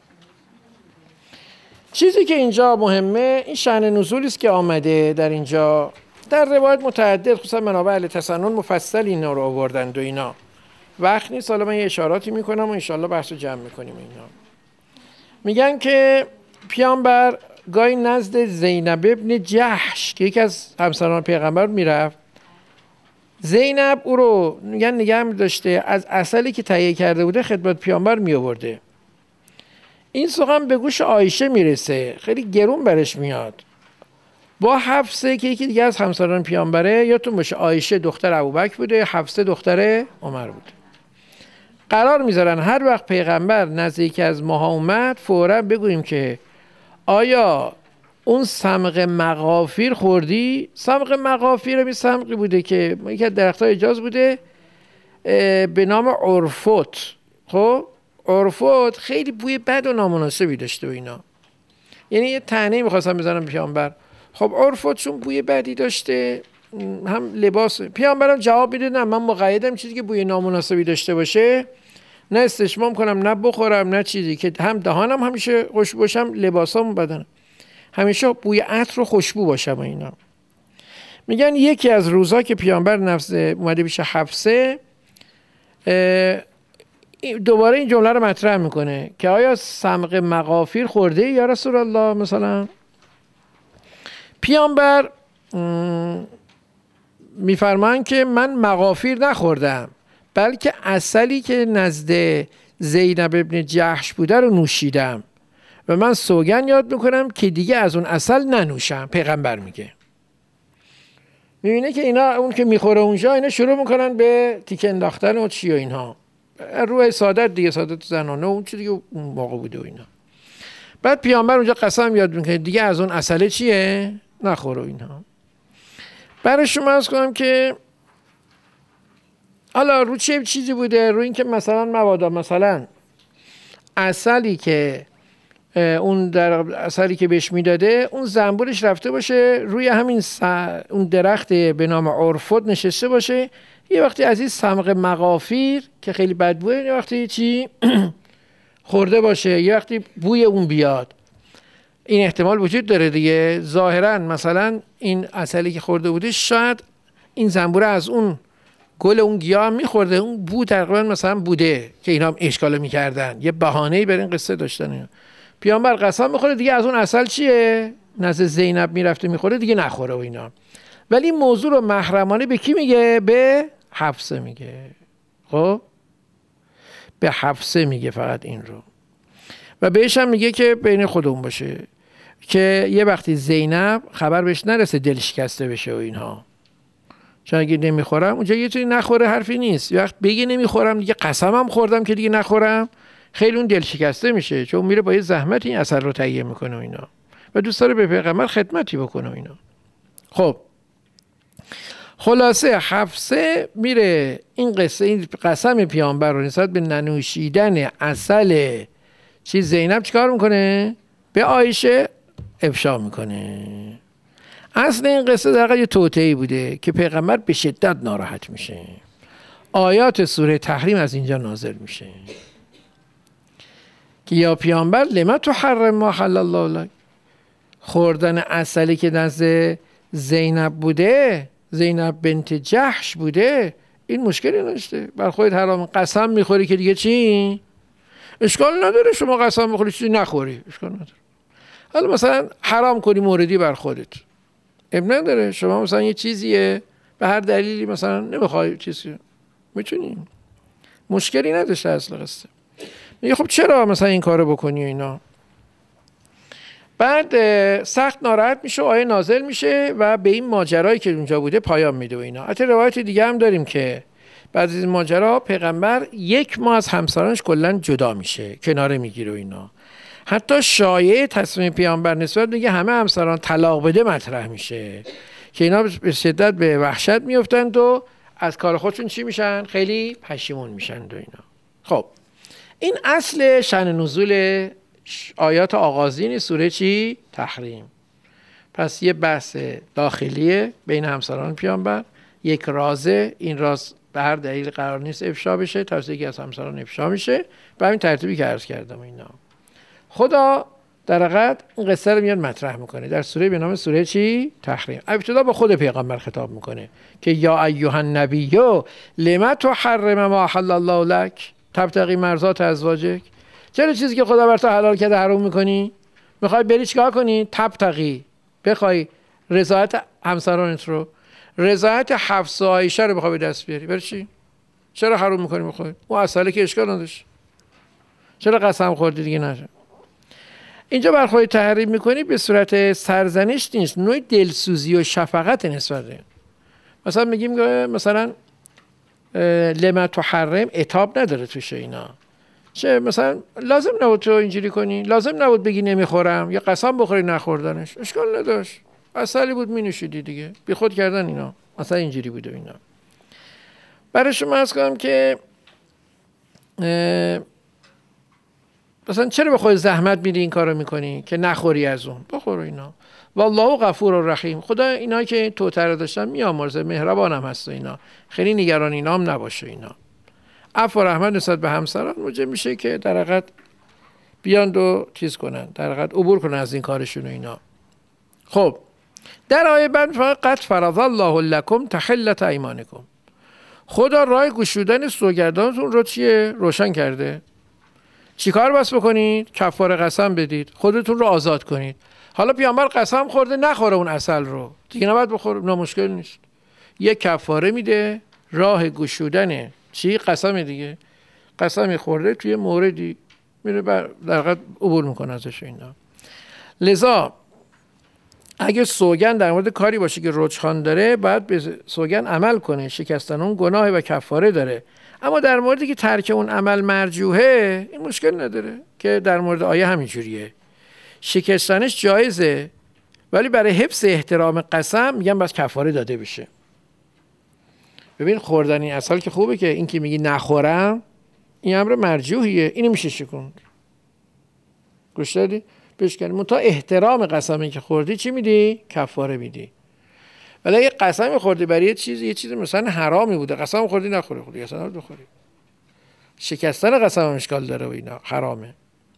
چیزی که اینجا مهمه این شأن نزولی است که آمده در اینجا. در روایت متعدد خصوصا منابع اهل تسنن مفصل اینا رو آوردند و اینا وقت نیست، حالا من یه اشاراتی میکنم و انشالله بحث رو جمع میکنیم. اینا میگن که پیامبر گاهی نزد زینب ابن جحش که یکی از همسران پیغمبر میرفت. زینب او رو میگن نگه می‌داشته، از عسلی که تهیه کرده بوده خدمت پیامبر می آورده. این سخن به گوش عایشه میرسه، خیلی گرون برش میاد. با حفصه که یکی دیگه از همسران پیامبره، یادتون باشه عایشه دختر ابوبکر بوده، حفصه دختر عمر بوده. قرار میذارن هر وقت پیغمبر نزد یکی از ماها اومد فوراً بگوییم که آیا اون سمق مغافیر خوردی؟ سمق مغافیر می سمقی بوده که یکی از درخت‌های حجاز بوده به نام عرفوت. خب عرفوت خیلی بوی بد و نامناسبی داشته و اینا، یعنی یه طعنه می‌خواستن بزنن پیامبر. خب عرفوت چون بوی بدی داشته، هم لباس پیامبرم جواب میده نه من مقیدم چیزی که بوی نامناسبی داشته باشه نه استشمام کنم نه بخورم نه چیزی که هم دهانم همیشه خوشبو باشم، لباسام بدنم همیشه بوی عطر و خوشبو باشم و اینا. میگن یکی از روزا که پیامبر نفس اومده پیش حفصه دوباره این جمله رو مطرح میکنه که آیا سمق مغافیر خورده یا رسول الله؟ مثلا پیامبر میفرمان که من مغافیر نخوردم بلکه عسلی که نزد زینب ابن جحش بوده رو نوشیدم و من سوگن یاد میکنم که دیگه از اون عسل ننوشم. پیغمبر میگه. میبینه که اینا اون که میخوره اونجا اینا شروع میکنن به تیکه انداختن و چی و اینها، روح سعادت دیگه، سعادت زنانه و اون چی دیگه اون موقع بوده و اینا. بعد پیامبر اونجا قسم یاد میکنه دیگه از اون عسل چیه نخوره و اینها. برای شما عرض کنم که حالا رو چه چیزی بوده، رو این که مثلا مبادا مثلا عسلی که اون در عسلی که بهش میداده اون زنبورش رفته باشه روی همین اون درخت به نام عرفوت نشسته باشه، یه وقتی از این سمق مغافیر که خیلی بدبوه یه وقتی چی خورده باشه، یه وقتی بوی اون بیاد. این احتمال وجود داره دیگه. ظاهرا مثلا این عسلی که خورده بوده شاید این زنبوره از اون گل اون گیاه میخورده، اون بو تقریبا مثلا بوده که اینا هم اشکالو میکردن، یه بهانه‌ای برای این قصه داشتن. پیامبر قسم میخوره دیگه از اون عسل چیه نزد زینب میرفته میخوره دیگه نخوره و اینا. ولی موضوع رو محرمانه به کی میگه؟ به حفصه میگه. خب به حفصه میگه فقط این رو، و بهش هم میگه که بین خودمون باشه که یه وقتی زینب خبر بهش نرسه دل شکسته بشه و اینها، چون اگه نمیخورم اونجا یه طوری نخوره حرفی نیست. یه وقت بگه نمیخورم دیگه قسمم خوردم که دیگه نخورم، خیلی اون دل شکسته میشه، چون میره با یه زحمت این اثر رو تهیه میکنه و اینا و دوست داره به پیغمبر خدمتی بکنه و اینا. خب خلاصه حفصه میره این قصه این قسم پیامبر رو نسبت به ننوشیدن عسل چی زینب چیکار میکنه؟ به عایشه افشا میکنه. اصل این قصه در واقع یه توطئه‌ای بوده که پیغمبر به شدت ناراحت میشه. آیات سوره تحریم از اینجا نازل میشه که یا پیامبر لما تحرم ما حل الله لک، خوردن عسلی که نزد زینب بوده، زینب بنت جحش بوده، این مشکلی نداشته، بر خودت حرام. قسم میخوری که دیگه چی؟ اشکال نداره شما قسم بخوری چیزی نخوری، اشکال نداره. حالا مثلا حرام کنی موردی بر خودت، اب نداره. شما مثلا یه چیزیه به هر دلیلی مثلا نمیخوای چیزی، میتونی، مشکلی نداشته اصل قصه. میگه خب چرا مثلا این کارو بکنی و اینا. بعد سخت ناراحت میشه، آیه نازل میشه و به این ماجرایی که اونجا بوده پایان میده و اینا. حتی روایت دیگه هم داریم که بعد از این ماجرا پیغمبر یک ماه از همسرانش کلا جدا میشه، کناره میگیره و اینا. حتی شایعه تصمیم پیامبر نسبت میگه همه همسران طلاق بده مطرح میشه که اینا به شدت به وحشت میافتند و از کار خودشون چی میشن؟ خیلی پشیمون میشن و اینا. خب این اصل شأن نزول آیات آغازین سوره چی؟ تحریم. پس یه بحث داخلیه بین همسران پیامبر، یک رازه، این راز به هر دلیل قرار نیست افشا بشه، توسط یکی از همسران افشا میشه به همین ترتیبی که عرض کردم اینا. خدا در حقیقت این قصه رو میاد مطرح میکنه در سوره به نام سوره چی؟ تحریم. ابتدا با خود پیغمبر خطاب میکنه که یا ایها النبی لما تحرم ما احل الله لک تبتغی مرضات ازواجک، چرا چیزی که خدا بر تو حلال کرده حرام میکنی؟ میخوای بری چیکار کنی؟ تبتغی، بخوای رضایت همسرانت رو، رضایت حفصه و عایشه رو بخوای به دست بیاری. برای چی؟ چرا حرام میکنی بخوای؟ اون اصله که اشکال نداشت. چرا قسم خوردی دیگه نشه؟ اینجا برخورد تحریم میکنی به صورت سرزنش نیست، نوع دلسوزی و شفقت نسبت. مثلا میگیم مثلا لما تحرم عتاب نداره توش اینا، چه مثلا لازم نبود تو اینجوری کنی، لازم نبود بگی نمیخورم یا قسم بخوری نخوردنش، اشکال نداشت، اصلی بود مینوشیدی دیگه، بی خود کردن اینا، مثلا اینجوری بوده اینا. برای شما عرض کنم که مثلا چرا به خود زحمت میدی این کارو میکنی که نخوری از اون، بخور اینا. والله غفور و رحیم، خدا اینا که توتر داشتن میامرزه، مهربانم هست اینا، خیلی نگران اینا هم نباشه اینا. عفو و رحمت نسبت به همسران موجب میشه که در حقیقت بیان و چیز کنن، در حقیقت عبور کنن از این کارشون و اینا. خب در آیه بعد فقط فرض الله لکم تحلة ایمانکم، خدا راه گشودن سوگندانتون رو چیه روشن کرده. چیکار بس بکنید؟ کفاره قسم بدید، خودتون رو آزاد کنید. حالا پیامبر قسم خورده نخوره اون عسل رو، دیگه نباید بخوره، نه مشکل نیست، یک کفاره میده، راه گشودن چی؟ قسم دیگه، قسمی خورده توی موردی میره در حقیقت عبور میکنه ازش اینا. لذا اگه سوگند در مورد کاری باشه که رجحان داره، باید به سوگند عمل کنه، شکستن اون گناه و کفاره داره. اما در موردی که ترک اون عمل مرجوحه، این مشکل نداره که در مورد آیه همینجوریه، شکستنش جایزه، ولی برای حفظ احترام قسم میگم بس کفاره داده بشه. ببین خوردن این عسل که خوبه، که این که میگی نخورم این امر مرجوحیه، اینو میشه شکوند، گوش دادی؟ بشکنی منتها احترام قسمی که خوردی چی میدی؟ کفاره میدی. ولی اگه قسم خوردی برای یه چیزی، یه چیزی مثلا حرامی بوده، قسم خوردی نخوری، خودی اصلا نباید بخوری، شکستن قسم هم اشکال داره و اینا حرامه.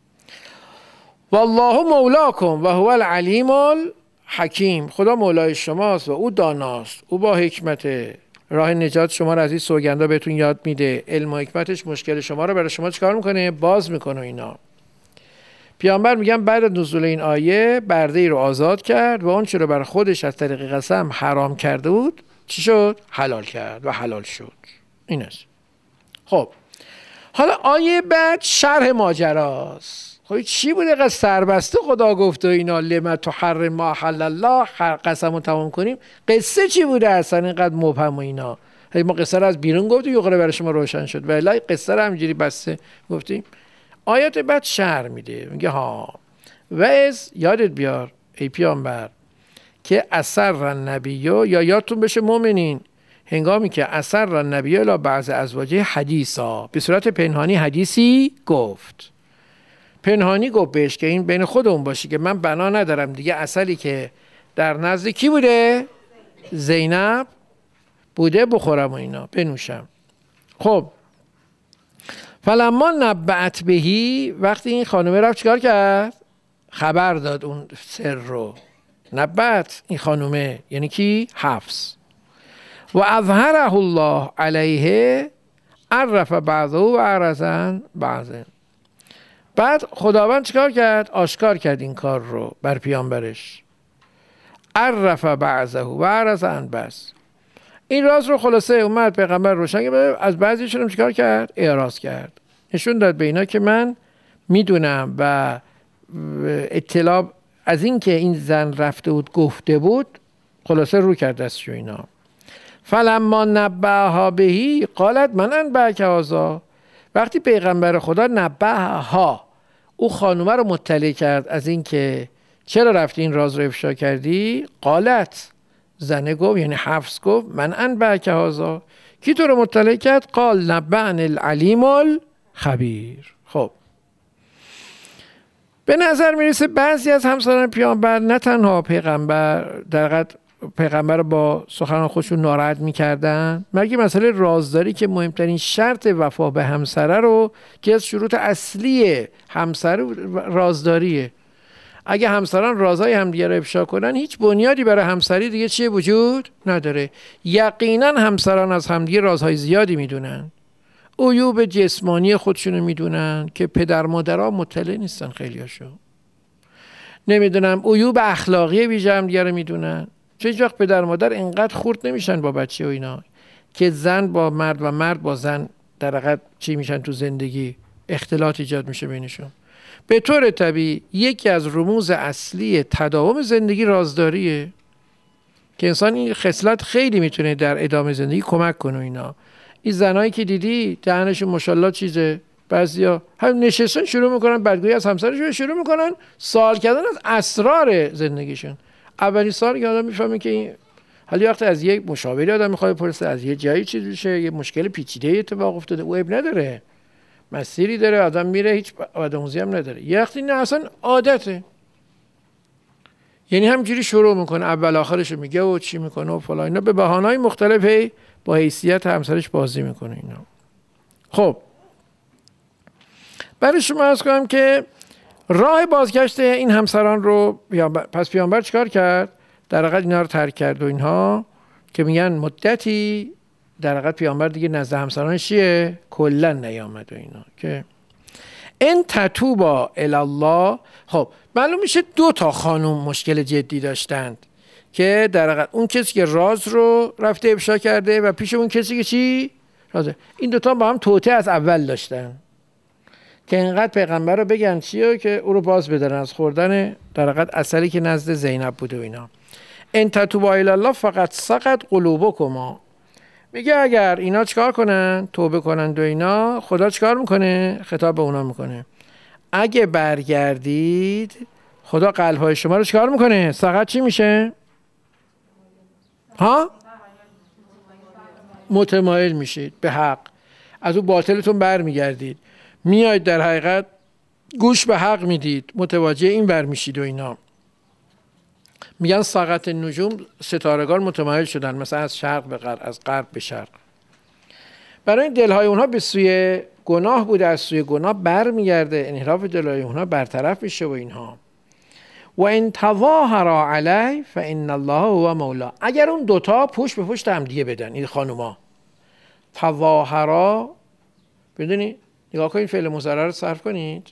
والله مولاکم و هو العلیم الحکیم، خدا مولای شماست و او داناست، او با حکمت راه نجات شما رو از این سوگندا بهتون یاد میده، علم و حکمتش مشکل شما رو برای شما چیکار میکنه؟ باز میکنه اینا. پیامبر میگن بعد از نزول این آیه برده ای رو آزاد کرد و اون چی رو بر خودش از طریق قسم حرام کرده بود چی شد؟ حلال کرد و حلال شد. این است. خب حالا آیه بعد شرح ماجراست. خب چی بوده قصد سربسته خدا گفت و اینا لما تحرم ما حل الله، قسم رو تمام کنیم، قصه چی بوده اصلا اینقدر مبهم و اینا؟ ما قصه رو از بیرون گفتیم یه خورده برای شما روشن شد، ولی قصه رو همینجوری بسته گفتیم. آیات بعد شرح میده، میگه ها و از یادت بیار ای پیامبر که اثر النبی، یا یادتون بشه مؤمنین، هنگامی که اثر النبی الی بعض ازواجه حدیثا، به صورت پنهانی حدیثی گفت، پنهانی گفت بهش که این بین خودمون باشه که من بنا ندارم دیگه عسلی که در نزد کی بوده؟ زینب بوده بخورم و اینا بنوشم. خب فلما نبعت بهی، وقتی این خانومه رفت چیکار کرد؟ خبر داد اون سر رو. نبعت این خانومه یعنی کی؟ حفص. و اظهره الله علیه عرف بعضه و عرضن بعضه. بعد خداوند چیکار کرد؟ آشکار کرد این کار رو بر پیامبرش. عرف بعضه و عرضن بس. این راز رو خلاصه اومد پیغمبر روشن کرد، از بعضیشون هم چیکار کرد؟ اعراض کرد، نشون داد به اینا که من میدونم و اطلاع از این که این زن رفته بود گفته بود، خلاصه رو کرد دستشو اینا. فلما نبهها بهی قالت من انبأک هذا، وقتی پیغمبر خدا نبهها او خانومه رو مطلع کرد از این که چرا رفتی این راز رو افشا کردی، قالت زنه گفت یعنی حفص گفت من انبأک هذا، کی تو رو مطلع کرد؟ قال نبأنی العلیم الخبیر. خب به نظر میرسه بعضی از همسران پیامبر نه تنها پیغمبر در حقیقت پیغمبر رو با سخنان خودشون ناراحت میکردن، مگه مسئله رازداری که مهمترین شرط وفا به همسره رو که از شروط اصلی همسر رازداریه. اگه همسران رازهای همدیگه رو افشا کنن هیچ بنیادی برای همسری دیگه چیه وجود نداره. یقینا همسران از همدیگه رازهای زیادی میدونن، عیوب جسمانی خودشونو میدونن که پدر مادرها مطلع نیستن، خیلیاشو نمیدونم، عیوب اخلاقی ویژه همدیگه رو میدونن. چه هیچ وقت پدر مادر اینقدر خورد نمیشن با بچه و اینا که زن با مرد و مرد با زن در حقیقت چی میشن تو زندگی، اختلاط ایجاد میشه بینشون. به طور طبیعی یکی از رموز اصلی تداوم زندگی رازداریه که انسان این خصلت خیلی میتونه در ادامه زندگی کمک کنه. اینا این زنایی که دیدی دهنشون ماشاءالله چیزه، بعضیا هم نشستن شروع میکنن بدگویی از همسرشون، شروع میکنن سوال کردن از اسرار زندگیشون. اولین سال که آدم میفهمه که این حالا وقتی از یک مشاوری آدم میخواد بپرسه از یه جایی چیز بشه، یه مشکل پیچیده اتفاق افتاده، او عیب نداره، مسیری داره، آدم میره، هیچ بدآموزی هم نداره. یه وقتی نه اصلا عادته، یعنی همینجوری شروع میکنه اول آخرش میگه و چی میکنه و فلان اینا، به بهانه‌های مختلفی با حیثیت همسرش بازی میکنه اینا. خب برای شما عرض کنم که راه بازگشت این همسران رو پس پیامبر چیکار کرد؟ در حقیقت اینا رو ترک کرد و اینها که میگن مدتی در حقیقت پیامبر دیگه نزد همسرانش چیه؟ کلا نیامد و اینا که ان تتوبا الی الله. خب معلوم میشه دو تا خانوم مشکل جدی داشتند که در حقیقت اون کسی که راز رو رفته افشا کرده و پیش اون کسی که چی؟ رازه. این دوتا با هم توطئه از اول داشتن که اینقدر پیغمبر رو بگن چیه که او رو باز بدارن از خوردن در حقیقت عسلی که نزد زینب بوده و اینا. ان تتوبا الی الله فقط سقط قلوبکما. میگه اگر اینا چیکار کنن؟ توبه کنن و اینا، خدا چیکار میکنه؟ خطاب به اونا میکنه اگه برگردید خدا قلب‌های شما رو چیکار میکنه؟ سقط چی میشه؟ ها؟ متمایل میشید به حق، از اون باطلتون برمیگردید، میاید در حقیقت گوش به حق میدید، متوجه این بر میشید و اینا. میگن سقط نجوم، ستارگان متمایل شدن مثلا از شرق به غرب، از غرب به شرق. برای این دلهای اونها به سوی گناه بوده، از سوی گناه برمیگرده، انحراف دلهای اونها برطرف میشه و اینها. و ان تظاهرا علی فان الله هو مولا. اگر اون دوتا پشت به پشت هم دیگه بدن، این خانوما تظاهرا، بدونی نگاه کنید فعل مضارع رو صرف کنید،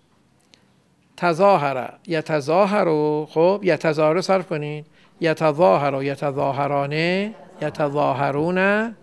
تظاهر یتظاهر، خب یتظاهر رو صرف کنید، یتظاهر یتظاهرانه یتظاهرون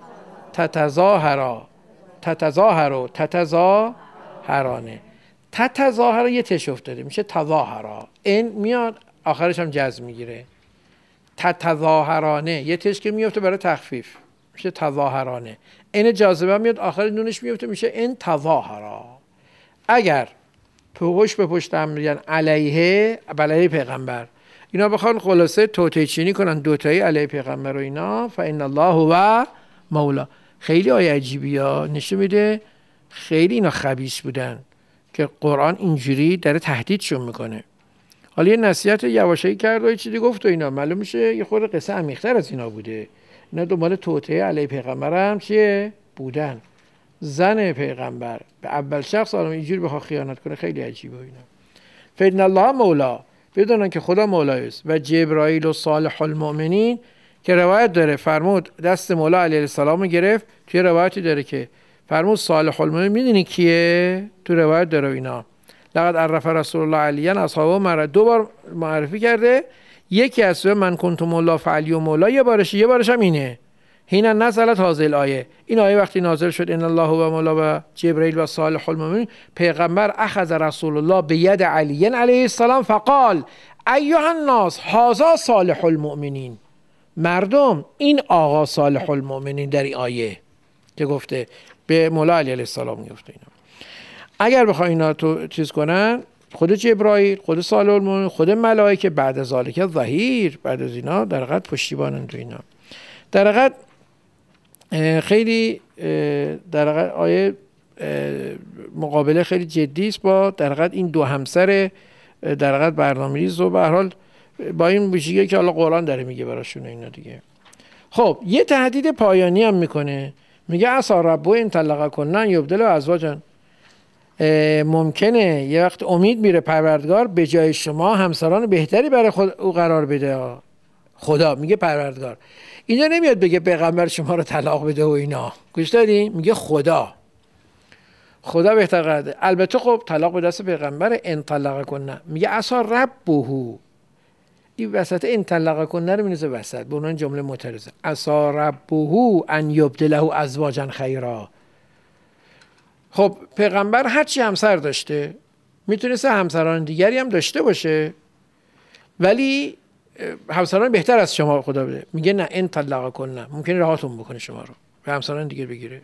تتظاهر تتظاهر تتظاهرانه. تتظاهر یه تش افتاده میشه تظاهرا، این میاد آخرش هم جزم میگیره. تتظاهرانه یه تش که میفته برای تخفیف میشه تظاهرانه، این جاذبه میاد آخر نونش میفته میشه این تظاهرا. اگر پشت به پشت هم میگن علیه علیه پیغمبر، اینا بخوان خلاصه توطئه چینی کنن دوتایی علیه پیغمبر و اینا، فان الله هو مولا. خیلی آیه عجیبی ها نشون میده خیلی اینا خبیث بودن که قرآن اینجوری داره تهدیدشون میکنه. حالا یه نصیحت یواشکی کرد و یه چیزی گفت و اینا، معلوم میشه یه خورده قصه عمیق‌تر از اینا بوده. اینا دنبال توطئه علیه پیغمبر هم چیه بودن. زن پیغمبر به اول شخص آدم اینجوری بخواد خیانت کنه خیلی عجیبه اینا. فإن الله مولا، بدونن که خدا مولای است. و جبرائیل و صالح المؤمنین که روایت داره فرمود دست مولا علیه السلام رو گرفت، توی روایتی داره که فرمود صالح المؤمنین میدونی کیه؟ تو روایت داره اینا لقد عرف رسول الله علیان اصحابه مرا، دو بار معرفی کرده، یکی از من کنت مولا فعلی و مولا، یه بارش یه بارش هم اینه هین نزلت هذه الآیه. این آیه وقتی نازل شد ان الله و مولا و جبرائیل و صالح المؤمنین، پیغمبر اخذ رسول الله به ید علی علیه السلام فقال ایها الناس هذا صالح المؤمنین. مردم این آقا صالح المؤمنین در این آیه که گفته به مولا علی علیه السلام گفته. اینا اگر بخوای اینا تو چیز کنن، خود جبرائیل، خود صالح المؤمنین، خود ملائکه بعد از ذالک ظهیر، بعد از اینا در حقیقت پشتیبانن تو اینا. در حقیقت خیلی در حقیقت آیه مقابله خیلی جدی است با در حقیقت این دو همسر در حقیقت برنامه‌ریز و به هر حال با این ویژگی که الله قرآن داره میگه براشون اینا دیگه. خب یه تهدید پایانی هم میکنه، میگه عسى ربه ان طلقکن یبدل ازواجا. ممکنه یه وقت امید میره پروردگار به جای شما همسران بهتری برای خود او قرار بده. خدا میگه پروردگار، اینا نمیاد بگه پیغمبر شما رو طلاق بده و اینا، گوش دادی؟ میگه خدا خدا بهتر قرار ده. البته خب طلاق به دست پیغمبر. ان طلقکن میگه عسى ربه، این وسط ان طلقکن رو مینوزه وسط به عنوان جمله معترضه. عسى ربه ان یبدله ازواجا خیرا. خب پیغمبر هرچی همسر داشته میتونسته همسران دیگری هم داشته باشه، ولی همسران بهتر از شما خدا بده. میگه نه، این طلاق کن، نه ممکنه رهاتون بکنه شما رو، به همسران دیگه بگیره.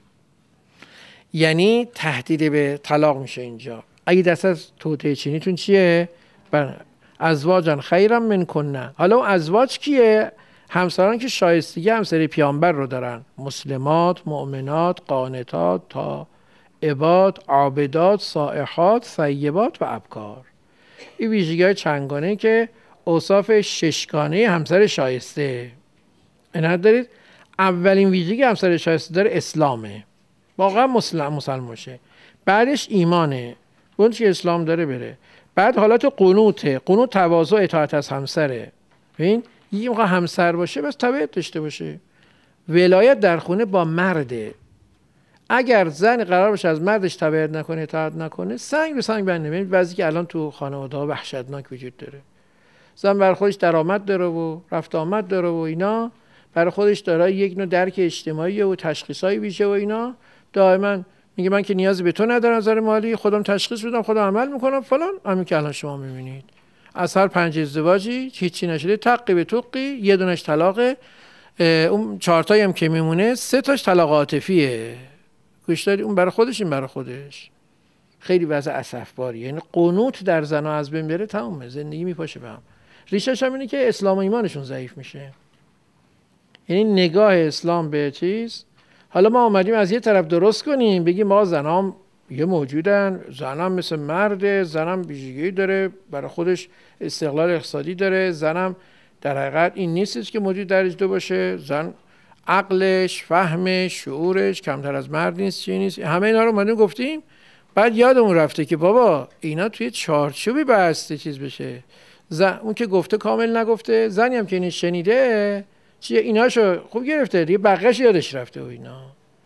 یعنی تهدید به طلاق میشه اینجا. اگه دست از توطئه چینیتون چیه؟ ازواجن خیرا من کنه. حالا اون ازواج کیه؟ همسران که شایستگی همسری پیامبر رو دارن، مسلمات، مؤمنات، قانتات، تائبات، عابدات، صائحات، ثیبات و ابکار. این ویژگی‌های چندگانه که اوصاف ششگانه همسر شایسته. عنایت دارید. اولین ویژگی همسر شایسته داره اسلامه، واقعا مسلم مسلمان شه. بعدش ایمانه، اون چی اسلام داره بره. بعد حالت قنوته، قنوت تواضع اطاعت از همسره. ببین یه موقع همسر باشه بس تبعیت داشته باشه. ولایت در خونه با مرده. اگر زن قرار باشه از مردش تبعیت نکنه، اطاعت نکنه، سنگ به سنگ بنده. ببین بعضی که الان تو خانواده‌ها وحشتناک وجود داره. زن برای خودش درآمد داره و رفت آمد داره و اینا، برای خودش داره یک نوع درک اجتماعی و تشخیصای ویژه و اینا، دائما میگه من که نیازی به تو ندارم نظر مالی، خودم تشخیص میدم، خودم عمل میکنم فلان. همین که الان شما میبینید از هر پنج ازدواجی هیچی نشده، تقی به تقی، یه دونش طلاقه، اون چهار تایی هم که میمونه سه تاش طلاق عاطفیه. گوش داری؟ اون برای خودش، این برای خودش. خیلی وضع اسفباریه. یعنی قنوت در زنا از بین بره تمومه، زندگی میپاشه به هم. ریشش هم اینه که اسلام و ایمانشون ضعیف میشه. یعنی نگاه اسلام به چیز. حالا ما اومدیم از یه طرف درست کنیم، بگیم ما زنام یه موجودن، زنم مثل مرده، زنم ویژگی داره، برای خودش استقلال اقتصادی داره، زنم در حقیقت این نیستش که موجود درجه دو باشه، زن عقلش، فهمش، شعورش کمتر از مرد نیست، چی نیست. همه اینا رو اومدیم گفتیم، بعد یادمون رفته که بابا اینا توی چارچوبی بسته چیز بشه. زن اون که گفته کامل نگفته، زنی هم که اینو شنیده چیه ایناشو خوب گرفته دیگه، بقیه‌اش یادش رفته و اینا.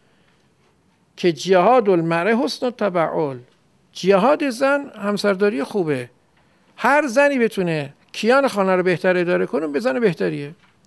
که جهاد المرء حسن التبعل، جهاد زن همسرداری خوبه. هر زنی بتونه کیان خانه رو بهتر اداره کنه به زن بهتریه.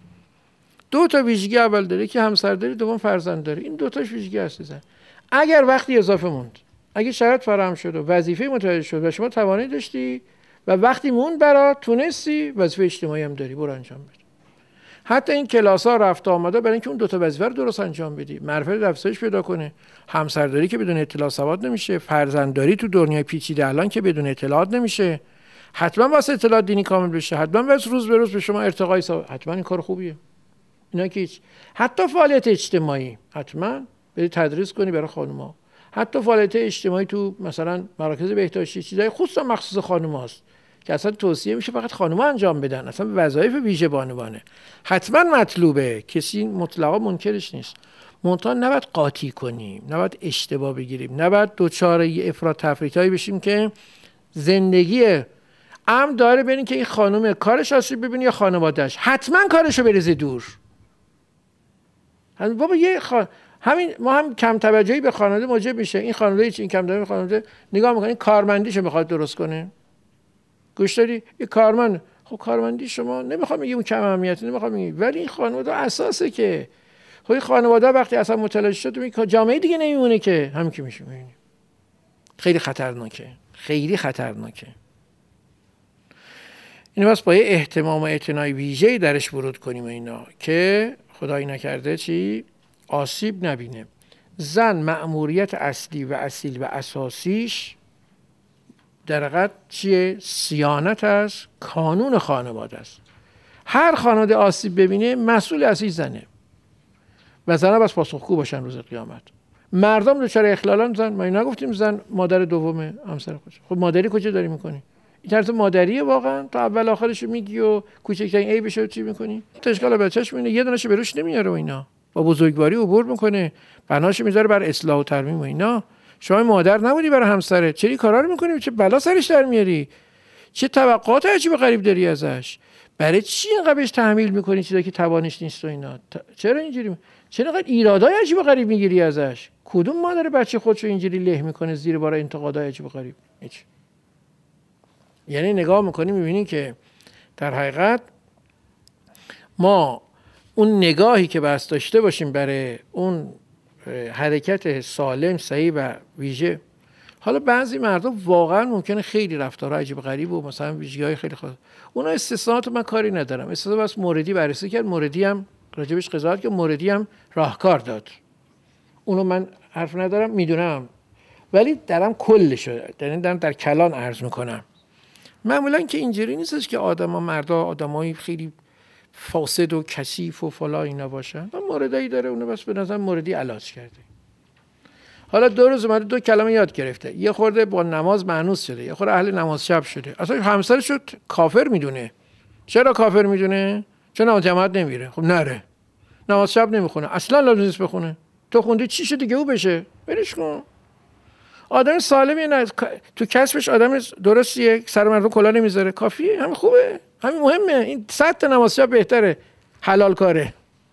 دو تا ویژگی اول داره که همسرداری، دوم فرزند داره. این دو تاش ویژگی هست زن. اگر وقتی اضافه موند، اگه شرط فراهم شد و وظیفه متوجه شد و شما توانایی داشتی و وقتی موند برات تونستی، وظیفه اجتماعی هم داری، برو انجام بده. حتی این کلاس‌ها رفت آمده برای اینکه اون دو تا وظیفه رو درست انجام بدی، معرفت افزایش پیدا کنه. همسرداری که بدون اطلاع سواد نمیشه، فرزندداری تو دنیای پیچیده الان که بدون اطلاعات نمیشه. حتما واسه اطلاعات دینی کامل بشه، حتما واسه روز به روز به شما ارتقای سواد، حتما این کار خوبیه. اینا که هیچ. حتی فعالیت اجتماعی حتما برید تدریس کنی برای خانم‌ها. حتی فعالیت اجتماعی تو مثلا مراکز بهداشتی، چیزای خصوصا مخصوص خانم‌هاست که اصلا توصیه میشه فقط خانم‌ها انجام بدن، اصلا وظایف ویژه بانوانه. حتما مطلوبه، کسی مطلقا منکرش نیست. منتها نباید قاطی کنیم، نباید اشتباه بگیریم، نباید دوچار افراط تفریطایی بشیم که زندگی ام داره ببینین که این خانم کارش آسیب ببینه یا خانواده‌اش، حتما کارشو بریزه دور. بابا یه خان... همین ما هم کم توجهی به خانواده موجب میشه. این خانواده هیچ این کم توجهی به خانواده نگاه میکنه، این کارمندیشو میخواد درست کنه. گوش داری؟ این کارمند، خب کارمندی شما نمیخوام بگم کم اهمیتی، نمیخوام بگم، ولی این خانواده اساسه که خب این خانواده وقتی اصلا متلاشی شد میگه جامعه دیگه نمیمونه که همین که میشه. میبینی خیلی خطرناکه، خیلی خطرناکه. این واسه با یه اهتمام و اعتنای ویژه‌ای درش ورود کنیم اینا که خدایی نکرده چی آسیب نبینه. زن مأموریت اصلی و اصیل و اساسیش در حقیقت چیه؟ صیانت از کانون خانواده است. هر خانواده آسیب ببینه مسئول اصلی زنه و زنها بس پاسخگو باشن روز قیامت. مردم دچار اخلالن، زن ما نگفتیم زن مادر دومه همسر خودش. خب مادری کجا داری میکنی؟ این طرز مادریه واقعا؟ تا اول آخرش میگی و کوچکترین عیبش رو چی میکنی؟ تشکال بچه‌ش میبینه یه دونهش به روش نمیاره و اینا، با بزرگواری عبور میکنه، بناش میذاره بر اصلاح و ترمیم و اینا. شما مادر نبودی برای همسرت، چه کارا رو میکنی؟ چه بلا سرش در میاری؟ چه توقعات عجیب غریب داری ازش؟ برای چی اینقدر بهش تحمیل میکنی چیزایی که توانش نیست و اینا؟ چرا اینجوری؟ چرا اینقدر ایرادای عجیب غریب میگیری ازش؟ کدوم مادر بچه خودشو اینجوری له میکنه زیر بار انتقادای عجیب غریب؟ هیچ. یعنی نگاه میکنی میبینی که در حقیقت ما اون نگاهی که بس داشته باشیم برای اون حرکت سالم، صحیح و ویژه. حالا بعضی مردم واقعا ممکنه خیلی رفتار عجیب غریب و مثلا ویژگی‌های خیلی خاص، اونا استثناءات من کاری ندارم. استثنا بس موردی بررسی کرد، موردی هم راجبش قضاوت کرد، موردی هم راهکار داد، اونو من حرف ندارم، میدونم، ولی درم کلشو، یعنی دارم در کلان عرض میکنم. معمولا که اینجوری نیستش که آدما مردا آدمای خیلی فاسد و کثیف و فلا اینا باشن. و موردی داره اونو بس به نظر موردی علاج کرده. حالا دو روز اومده دو کلمه یاد گرفته، یه خورده با نماز مانوس شده، یه خورده اهل نماز شب شده، اصلا همسرش رو کافر میدونه. چرا کافر میدونه؟ چون نماز جماعت نمیره. خب نره، نماز شب نمیخونه، اصلا لازم نیست بخونه. تو خوندی چی شده دیگه او بشه؟ برش کن. آدم سالمی نه تو کسبش آدم درستیه، سر مردم کلا نمیذاره، کافیه، همین خوبه، همین مهمه. این صد تا نماز شب بهتره، حلال کاره.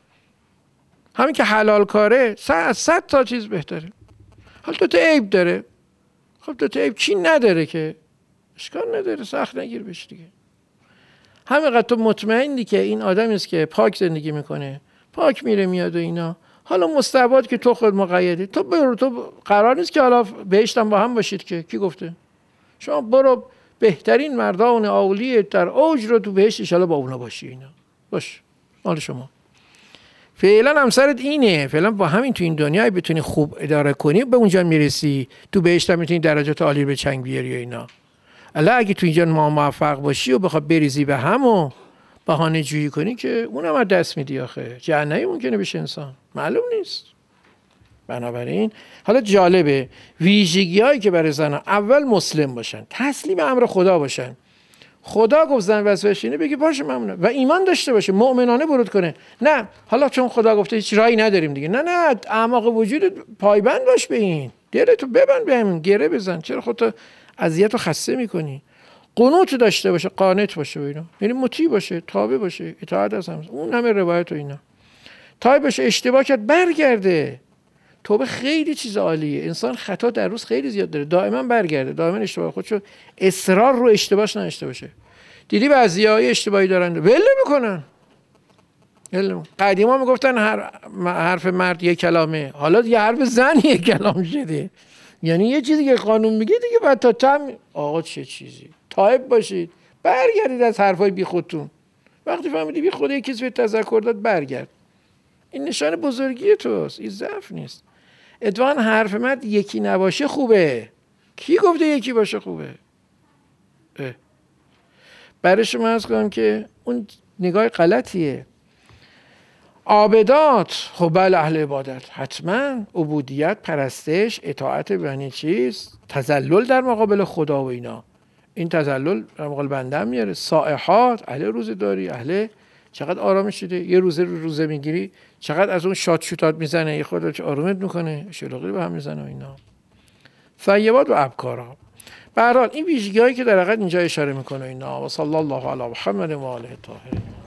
همین که حلال کاره از صد تا چیز بهتره. حالا تو تا عیب داره، خب تو تا عیب کی نداره که؟ اشکال نداره، سخت نگیر بهش دیگه. همینقدر تو مطمئنی که این آدمی است که پاک زندگی میکنه، پاک میره میاد و اینا. حالا مستعبد که تو خود مقیدی، تو برو، تو قرار نیست که حالا بهشتم با هم باشید که، کی گفته؟ شما برو بهترین مردان اولیه در اوج رو تو بهشت ان شاءالله با اونا باشی. اینا باش، مال شما. فعلا همسرت اینه، فعلا با همین تو این دنیا بتونی خوب اداره کنی به اونجا میرسی، تو بهشت هم میتونی درجات عالی به چنگ بیاری و اینا. الا اگه تو اینجا ما موفق باشی و بخواد بریزی به هم و بهانه جویی کنی که اونم از دست میدی، آخه جهنمی ممکنه بشه انسان، معلوم نیست. بنابراین حالا جالبه ویژگی هایی که برای زنها، اول مسلم باشن، تسلیم امر خدا باشن. خدا گفت زن وظیفه‌ش اینه، بگی باشه ممنون، و ایمان داشته باشه، مؤمنانه ورود کنه. نه حالا چون خدا گفته هیچ راهی نداریم دیگه، نه نه، اعماق وجودت پایبند باش به این، گره تو ببند به همین، گره بزن، چرا خودت اذیت و خسته میکنی؟ قنوت داشته باشه، قانت باشه و اینا، یعنی مطیع باشه، تابع باشه، اطاعت از هم، اون همه روایت و اینا. تابع باشه، اشتباه کرد برگرده. توبه خیلی چیز عالیه. انسان خطا در روز خیلی زیاد داره، دائما برگرده، دائما اشتباه خودشو، اصرار رو اشتباهش نداشته باشه. دیدی بعضی‌ها اشتباهی دارن ول نمی‌کنن. قدیما میگفتن هر حرف مرد یک کلامه، حالا یه حرف زن یک کلام شده. یعنی یه چیزی که قانون میگه دیگه بعد تا تم آقا چه چیزی. تائب باشید، برگردید از حرفای بی خودتون. وقتی فهمیدی بی خود یک کسی به تذکر داد، برگرد. این نشان بزرگی توست، این ضعف نیست. اتفاقا حرف مرد یکی نباشه خوبه. کی گفته یکی باشه خوبه؟ اه. برای شما عرض کنم که اون نگاه غلطیه. عابدات، خب بله اهل عبادت، حتما عبودیت، پرستش، اطاعت به یعنی چیز، تذلل در مقابل خدا و اینا. این تذلل در مقابل بنده هم میاره. صائحات، اهل روزه داری، اهل چقدر آرامش شده، یه روزه رو روزه میگیری چقدر از اون شاد شوتات میزنه، یه خورده آرومت میکنه، شلوغی به هم میزنه و اینا. ثیبات و ابکارا. به هر حال این ویژگی‌هایی که در حقیقت اینجا اشاره میکنه اینا. و صلی الله علی محمد و آله الطاهرین.